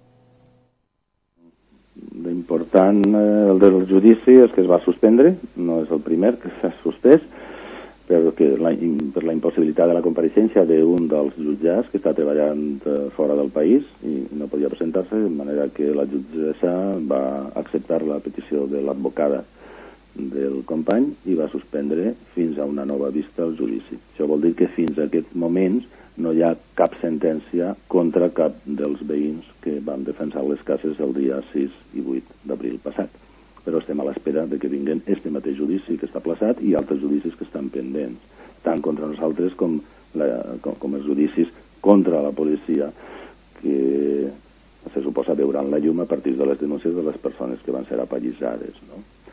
L'important, eh, el del judici, és que es va suspendre, no és el primer que s'ha suspès, perquè la, per la impossibilitat de la compareixença d'un dels jutjats que està treballant eh, fora del país i no podia presentar-se, de manera que la jutgessa va acceptar la petició de l'advocada del company i va suspendre fins a una nova vista al judici. Això vol dir que fins a aquest moment no hi ha cap sentència contra cap dels veïns que van defensar les cases el dia sis i vuit d'abril passat. Però estem a l'espera de que vinguen este mateix judici que està plaçat i altres judicis que estan pendents, tant contra nosaltres com, la, com, com els judicis contra la policia, que se suposa veuran la llum a partir de les denúncies de les persones que van ser apallissades, no?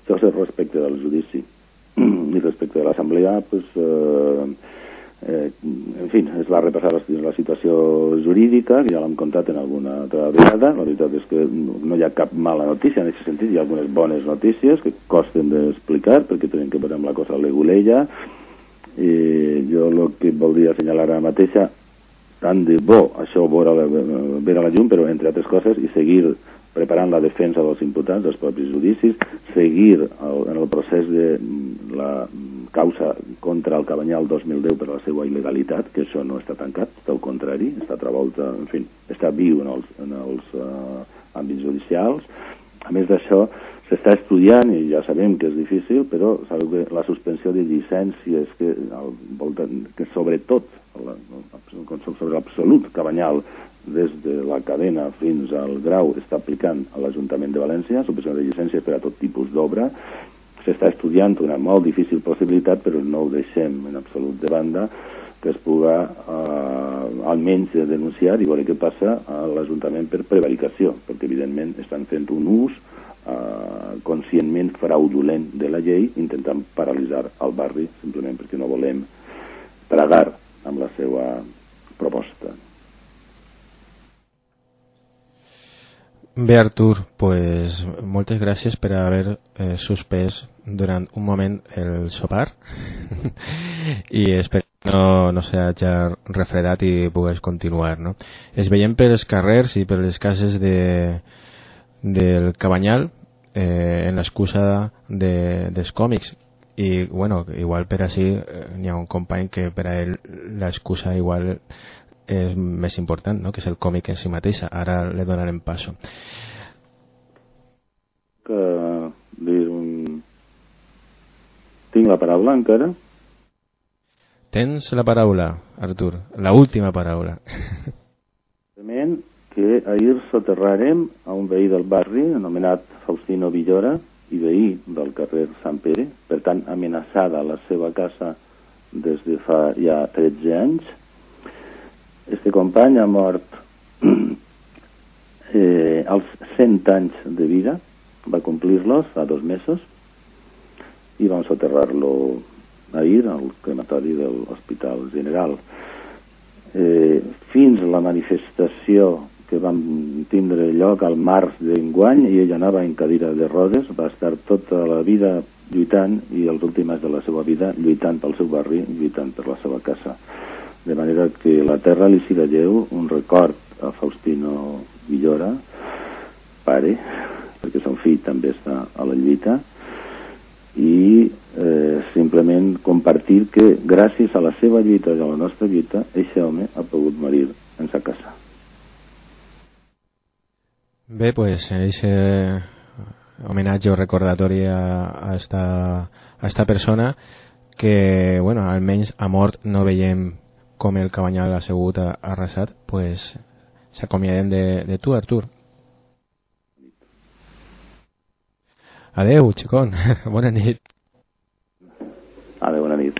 Això és respecte del judici. I respecte de l'assemblea, pues, eh, eh, en fi, es va repassar la, la situació jurídica, que ja l'hem contat en alguna altra vegada. La veritat és que no hi ha cap mala notícia en aquest sentit, hi ha algunes bones notícies que costen d'explicar, perquè tenim que veure amb la cosa leguleia. I jo el que voldria assenyalar ara mateixa, tant de bo això veure la, veure la llum, però entre altres coses, i seguir preparant la defensa dels imputats, dels propis judicis, seguir el, en el procés de la causa contra el Cabanyal dos mil deu per la seva il·legalitat, que això no està tancat, està al contrari, està travolta, en fi, està viu en els, en els uh, àmbits judicials. A més d'això, s'està estudiant, i ja sabem que és difícil, però sabeu que la suspensió de llicències, que, al voltant, que sobretot, la, sobre l'absolut Cabanyal, des de la cadena fins al grau, està aplicant a l'Ajuntament de València, suspensió de llicències per a tot tipus d'obra. S'està estudiant una molt difícil possibilitat, però no ho deixem en absolut de banda, que es puga eh, almenys denunciar i veure què passa a l'Ajuntament per prevaricació, perquè evidentment estan fent un ús eh, conscientment fraudulent de la llei, intentant paralitzar el barri simplement perquè no volem tragar amb la seva proposta. Bé, Artur, pues moltes gràcies per haver eh, suspès durant un moment el sopar i espero que no, no s'hagi refredat i pugues continuar, no? Es veiem per els carrers i per les cases de, del Cabanyal eh, en l'excusa de, dels còmics i, bueno, igual per així eh, n'hi ha un company que per a ell l'excusa igual és més important, no? Que és el còmic en si mateixa. Ara le donarem passo. Que dir un... Tinc la paraula encara? Tens la paraula, Artur, la última paraula. Que ahir soterrarem a un veí del barri anomenat Faustino Villora i veí del carrer Sant Pere, per tant amenaçada la seva casa des de fa ja tretze anys. Este company ha mort eh, als cent anys de vida, va complir-los fa dos mesos i vam soterrar-lo ahir al crematori de l'Hospital General. Eh, fins a la manifestació que vam tindre lloc al març d'enguany, i ell anava en cadira de rodes, va estar tota la vida lluitant i els últims de la seva vida lluitant pel seu barri, lluitant per la seva casa. De manera que la terra li siga lleu, un record a Faustino Villora, pare, perquè son fill també està a la lluita, i eh, simplement compartir que gràcies a la seva lluita i a la nostra lluita, aquest home ha pogut morir en sa casa. Bé, pues en aquest homenatge o recordatori a, a, esta, a esta persona que, bueno, almenys a mort no veiem com el Cabanyal ha sigut arrasat, pues s'acomiadem de, de tu, Artur. Adeu, xicón. Bona nit. Adeu, bona nit.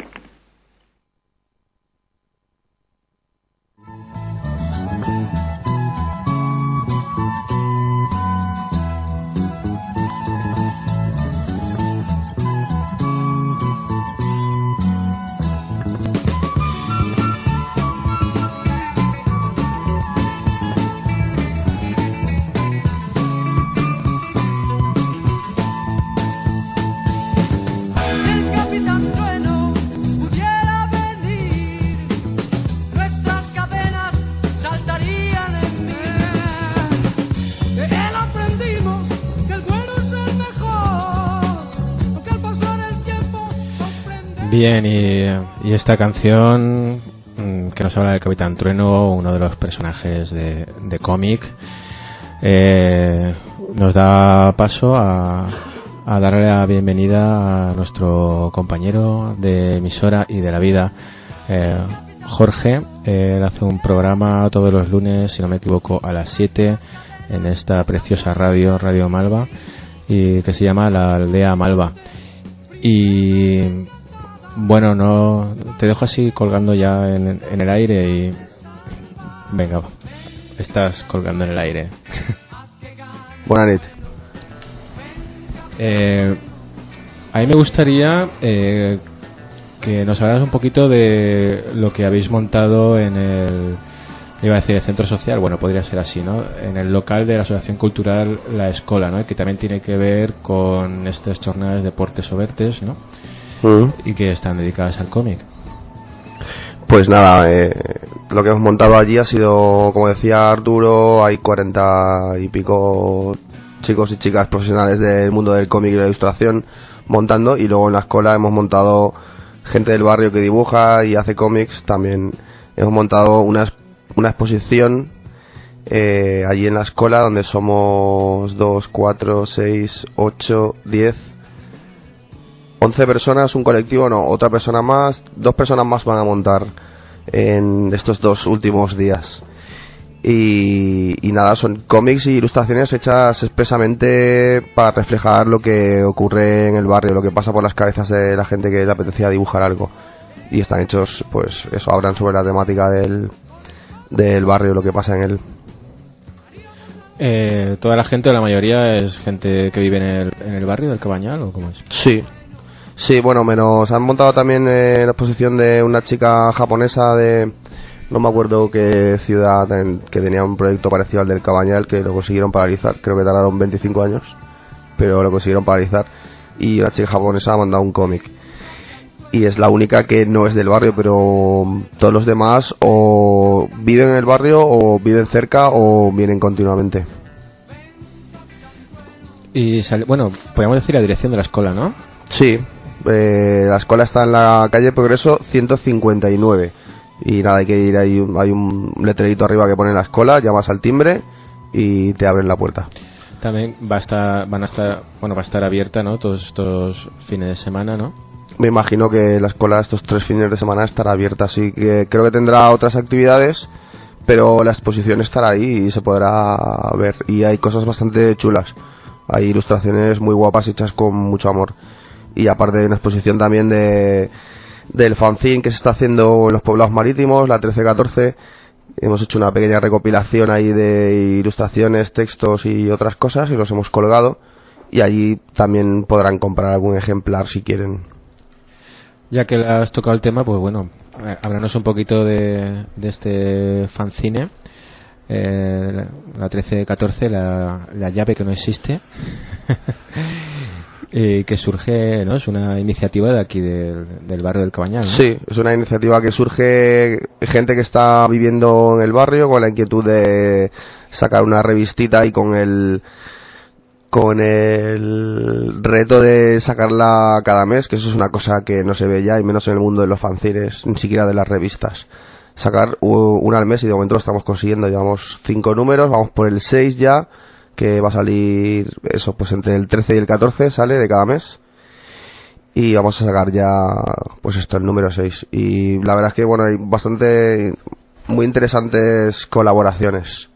Bien, y, y esta canción que nos habla del Capitán Trueno, uno de los personajes de, de cómic, eh, nos da paso a, a darle la bienvenida a nuestro compañero de emisora y de la vida, eh, Jorge. Él hace un programa todos los lunes, si no me equivoco, a las siete en esta preciosa radio, Radio Malva, y que se llama La Aldea Malva. Y bueno, no te dejo así colgando ya en, en el aire y venga, estás colgando en el aire. Buenas noches. Eh, A mí me gustaría eh, que nos hablaras un poquito de lo que habéis montado en el, iba a decir el centro social, bueno, podría ser así, ¿no? En el local de la Asociación Cultural La Escola, ¿no? Que también tiene que ver con estas jornadas de Portes Obertes, ¿no? Uh-huh. Y que están dedicadas al cómic. Pues nada, eh, lo que hemos montado allí ha sido, como decía Arturo, hay cuarenta y pico chicos y chicas profesionales del mundo del cómic y la ilustración montando, y luego en la escuela hemos montado gente del barrio que dibuja y hace cómics. También hemos montado una, una exposición eh, allí en la escuela, donde somos dos, cuatro, seis, ocho, diez, once personas, un colectivo, no, otra persona más, dos personas más van a montar en estos dos últimos días. Y, y nada, son cómics y ilustraciones hechas expresamente para reflejar lo que ocurre en el barrio, lo que pasa por las cabezas de la gente que le apetecía dibujar algo. Y están hechos, pues eso, hablan sobre la temática del, del barrio, lo que pasa en él. Eh, ¿Toda la gente, o la mayoría, es gente que vive en el, en el barrio del Cabañal, o cómo es? Sí, sí, bueno, menos han montado también eh, la exposición de una chica japonesa de... no me acuerdo qué ciudad, en, que tenía un proyecto parecido al del Cabañal, que lo consiguieron paralizar. Creo que tardaron veinticinco años, pero lo consiguieron paralizar. Y una chica japonesa ha mandado un cómic, y es la única que no es del barrio, pero todos los demás o viven en el barrio, o viven cerca, o vienen continuamente. Y sale, bueno, podríamos decir la dirección de la escuela, ¿no? Sí, eh, la escuela está en la calle Progreso ciento cincuenta y nueve. Y nada, hay que ir, hay un, hay un letrerito arriba que pone la escuela, llamas al timbre y te abren la puerta. También va a estar, van a estar, bueno, va a estar abierta, ¿no? Todos estos fines de semana, ¿no? Me imagino que la escuela estos tres fines de semana estará abierta, así que creo que tendrá otras actividades, pero la exposición estará ahí y se podrá ver. Y hay cosas bastante chulas, hay ilustraciones muy guapas hechas con mucho amor. Y aparte de una exposición también de del fanzine que se está haciendo en los poblados marítimos, la trece catorce, hemos hecho una pequeña recopilación ahí de ilustraciones, textos y otras cosas, y los hemos colgado, y allí también podrán comprar algún ejemplar si quieren. Ya que le has tocado el tema, pues bueno, háblanos un poquito de, de este fanzine, eh, la, la trece catorce, la, la llave que no existe. Eh, que surge, ¿no? Es una iniciativa de aquí del, del barrio del Cabañal, ¿no? Sí, es una iniciativa que surge gente que está viviendo en el barrio con la inquietud de sacar una revistita, y con el con el reto de sacarla cada mes, que eso es una cosa que no se ve ya, y menos en el mundo de los fanzines, ni siquiera de las revistas. Sacar una al mes, y de momento lo estamos consiguiendo. Llevamos cinco números, vamos por el seis ya, que va a salir eso, pues entre el trece y el catorce sale de cada mes, y vamos a sacar ya pues esto, el número seis. Y la verdad es que bueno, hay bastante muy interesantes colaboraciones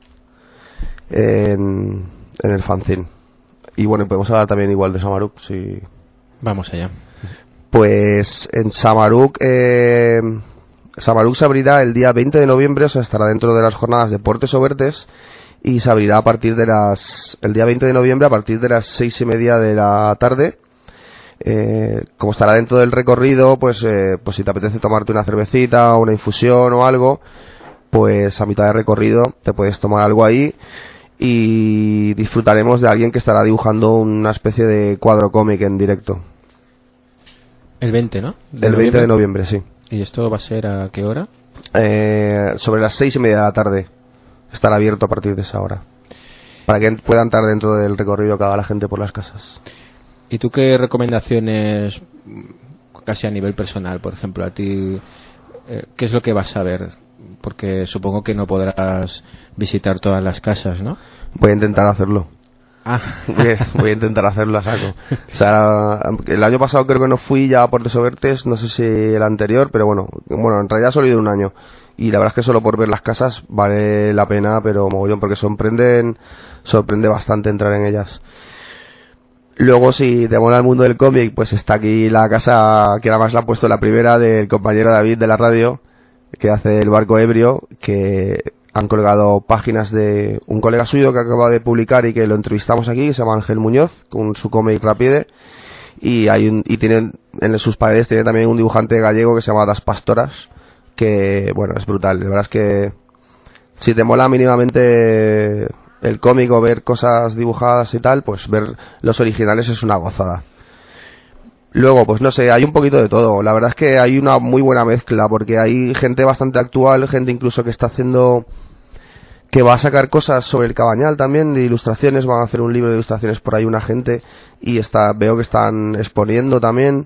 en, en el fanzine. Y bueno, podemos hablar también igual de Samaruk, si... Vamos allá. Pues en Samaruk eh, Samaruk se abrirá el día veinte de noviembre, o sea, estará dentro de las jornadas de Portes Obertes, y se abrirá a partir de las el día veinte de noviembre a partir de las seis y media de la tarde. Eh, como estará dentro del recorrido, pues eh, pues si te apetece tomarte una cervecita o una infusión o algo, pues a mitad de recorrido te puedes tomar algo ahí, y disfrutaremos de alguien que estará dibujando una especie de cuadro cómic en directo. El veinte, ¿no? De el veinte de noviembre, sí. ¿Y esto va a ser a qué hora? Eh, sobre las seis y media de la tarde. Estará abierto a partir de esa hora, para que puedan estar dentro del recorrido que haga la gente por las casas. ¿Y tú qué recomendaciones, casi a nivel personal, por ejemplo, a ti, eh, qué es lo que vas a ver? Porque supongo que no podrás visitar todas las casas, ¿no? Voy a intentar hacerlo. Ah. Voy, a, voy a intentar hacerlo a saco. O sea, el año pasado creo que no fui ya a Portes Obertes, no sé si el anterior, pero bueno, bueno, en realidad solo he ido un año. Y la verdad es que solo por ver las casas vale la pena, pero mogollón, porque sorprenden, sorprende bastante entrar en ellas. Luego, si te mola el mundo del cómic, pues está aquí la casa, que además la ha puesto la primera, del compañero David de la radio, que hace El Barco Ebrio, que han colgado páginas de un colega suyo que acaba de publicar y que lo entrevistamos aquí, que se llama Ángel Muñoz, con su cómic Rapide. y hay un, y tienen en sus paredes tiene también un dibujante gallego que se llama Das Pastoras, que bueno, es brutal. La verdad es que si te mola mínimamente el cómic o ver cosas dibujadas y tal, pues ver los originales es una gozada. Luego, pues no sé, hay un poquito de todo. La verdad es que hay una muy buena mezcla, porque hay gente bastante actual, gente incluso que está haciendo, que va a sacar cosas sobre el Cabañal también, de ilustraciones, van a hacer un libro de ilustraciones por ahí una gente, y está, veo que están exponiendo también.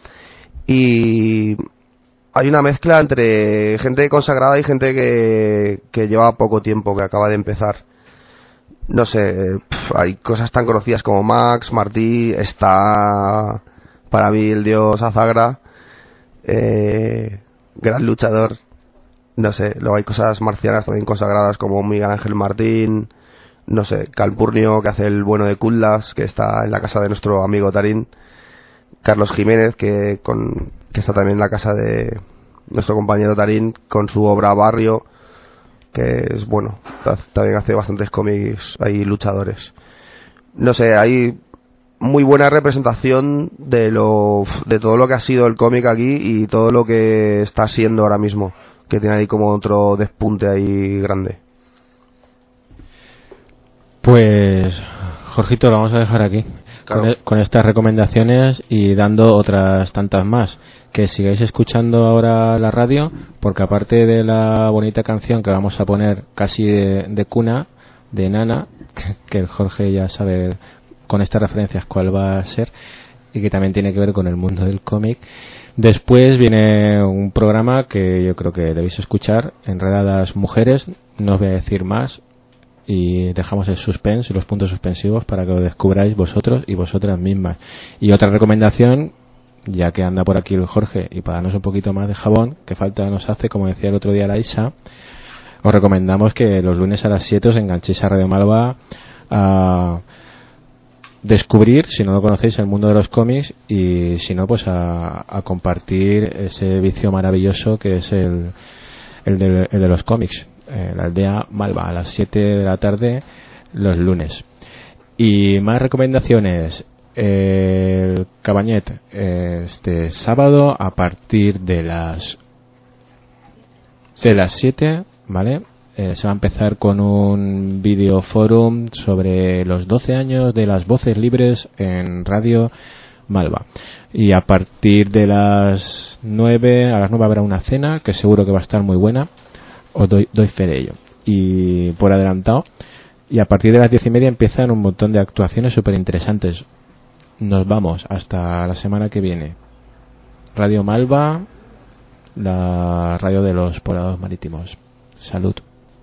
Y hay una mezcla entre gente consagrada y gente que, que lleva poco tiempo, que acaba de empezar. No sé, pf, hay cosas tan conocidas como Max, Martí, está para mí el dios Azagra, eh, gran luchador. No sé, luego hay cosas marcianas también consagradas como Miguel Ángel Martín, no sé, Calpurnio, que hace el bueno de Kutlas, que está en la casa de nuestro amigo Tarín, Carlos Jiménez, que con que está también en la casa de nuestro compañero Tarín, con su obra Barrio, que es bueno, también hace bastantes cómics, hay luchadores. No sé, hay muy buena representación de lo de todo lo que ha sido el cómic aquí y todo lo que está siendo ahora mismo, que tiene ahí como otro despunte ahí grande. Pues Jorgito, lo vamos a dejar aquí, claro, con, con estas recomendaciones y dando otras tantas más. Que sigáis escuchando ahora la radio, porque aparte de la bonita canción que vamos a poner casi de, de cuna, de Nana, que, que el Jorge ya sabe con estas referencias cuál va a ser, y que también tiene que ver con el mundo del cómic. Después viene un programa que yo creo que debéis escuchar, Enredadas Mujeres, no os voy a decir más, y dejamos el suspense y los puntos suspensivos para que lo descubráis vosotros y vosotras mismas. Y otra recomendación, ya que anda por aquí el Jorge, y para darnos un poquito más de jabón, que falta nos hace, como decía el otro día la Isa, os recomendamos que los lunes a las siete os enganchéis a Radio Malva a descubrir, si no lo conocéis, el mundo de los cómics, y si no, pues a, a compartir ese vicio maravilloso que es el, el, de, el de los cómics. Eh, la aldea Malva, a las siete de la tarde los lunes. Y más recomendaciones. El Cabañet, este sábado a partir de las de las siete, ¿vale? Eh, se va a empezar con un video forum sobre los doce años de las voces libres en Radio Malva. Y a partir de las nueve, a las nueve habrá una cena que seguro que va a estar muy buena. Os doy, doy fe de ello. Y por adelantado. Y a partir de las diez y media empiezan un montón de actuaciones súper interesantes. Nos vamos hasta la semana que viene. Radio Malva, la radio de los poblados marítimos. Salud.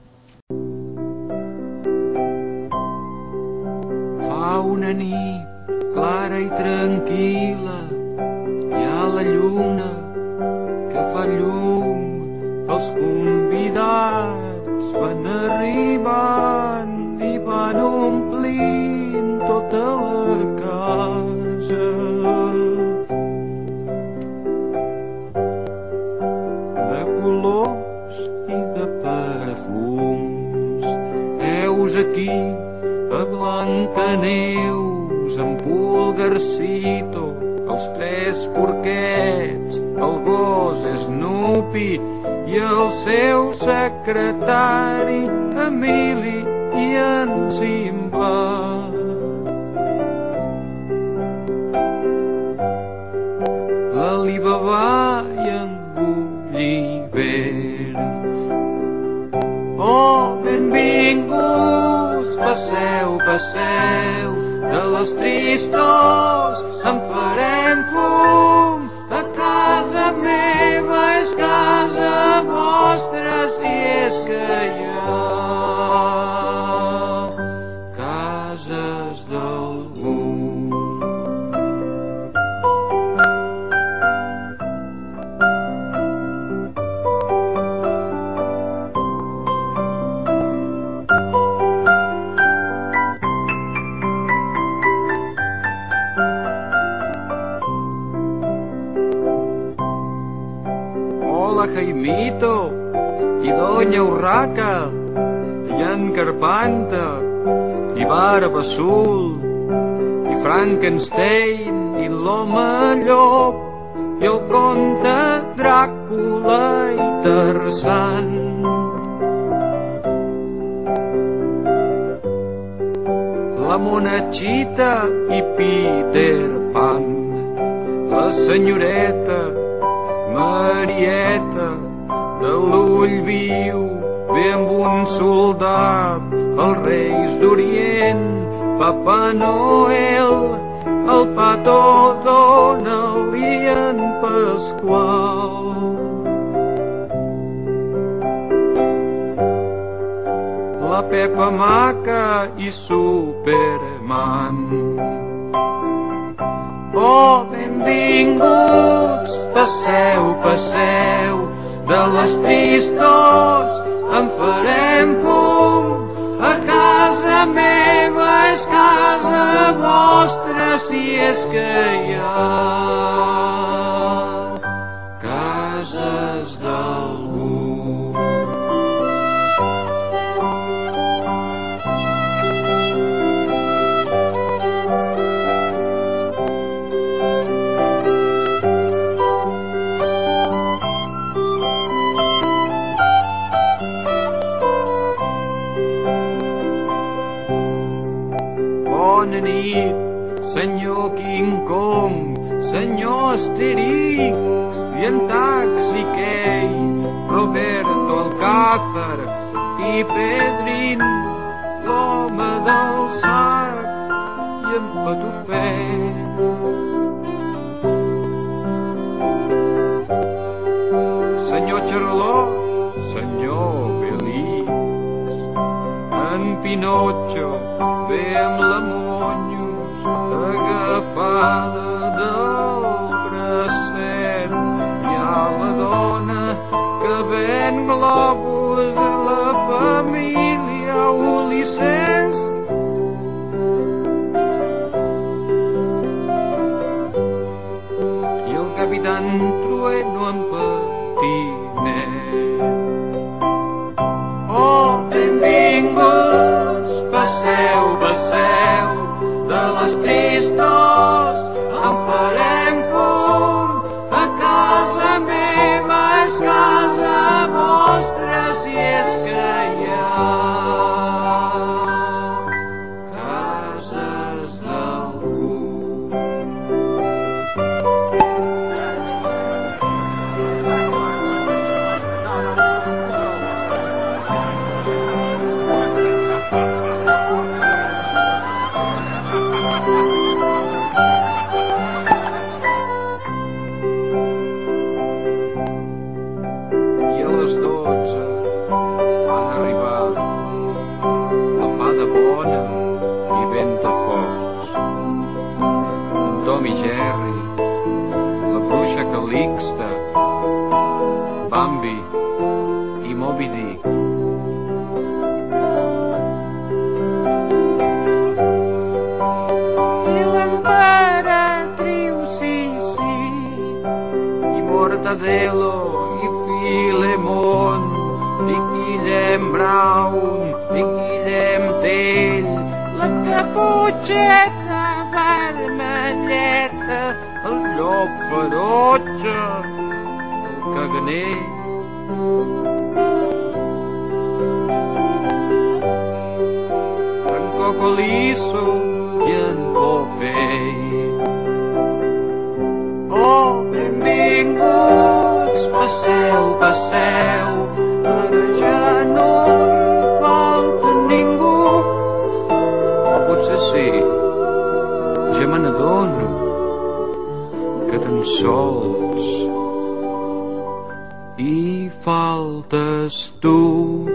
Fa una nit clara i tranquil·la, hi ha la lluna que fa llum, els convidats van arribant i van omplint tota la casa. De colors i de perfums, heus aquí a Blancaneus, en Pulgarcito, els tres porquets, el gos Snoopy i el seu secretari Emili i en Simba. L'Alibaba i en Gulliver. Oh, benvinguts, passeu, passeu, de les tristors en farem fum. A casa meva és casa vostra, si és que hi ha cases d'algú. Jaimito i Doña Urraca i en Carpanta i Barba Azul i Frankenstein i l'home llop i el conte Dràcula i Tarzan. La Monachita i Peter Pan, la senyoreta Marieta de l'ull viu ve amb un soldat, els reis d'Orient, Papa Noel, el Pato Donald i en Pasqual. La Pepa Maca i Superman. Oh, benvinguts, passeu, passeu, de les tristors en farem fum. A casa meva és casa vostra, si és que hi ha cases d'algú. Bona nit, senyor King Kong, senyor Asterix i en Taxi Key, Roberto Alcázar i Pedrin, l'home del sac i en Patufet. Senyor Charlot, senyor Belix, en Pinotxo ve amb la Monyos agafada del bracet. Hi ha la dona que ven globus a la família Ulisses. I el capitán Trueno en patinet. Oh, benvinguts, passeu, passeu, de les tristors en farem fum. A casa meva és casa vostra, si és que hi ha cases d'algú. Tom i Jerry, la bruixa Calixta, Bambi i Moby Dick. I l'emperatriu Sissi, i Mortadelo i Filemón, i Guillem Brown, i Guillem Tell, la Caputxeta vermelleta, el llop ferotge, el caganer. En Cocolizo i en Popeye. Oh, benvinguts, passeu, passeu, ara ja no hi falta ningú. O potser sí, ja me n'adono que tan sols hi faltes tu.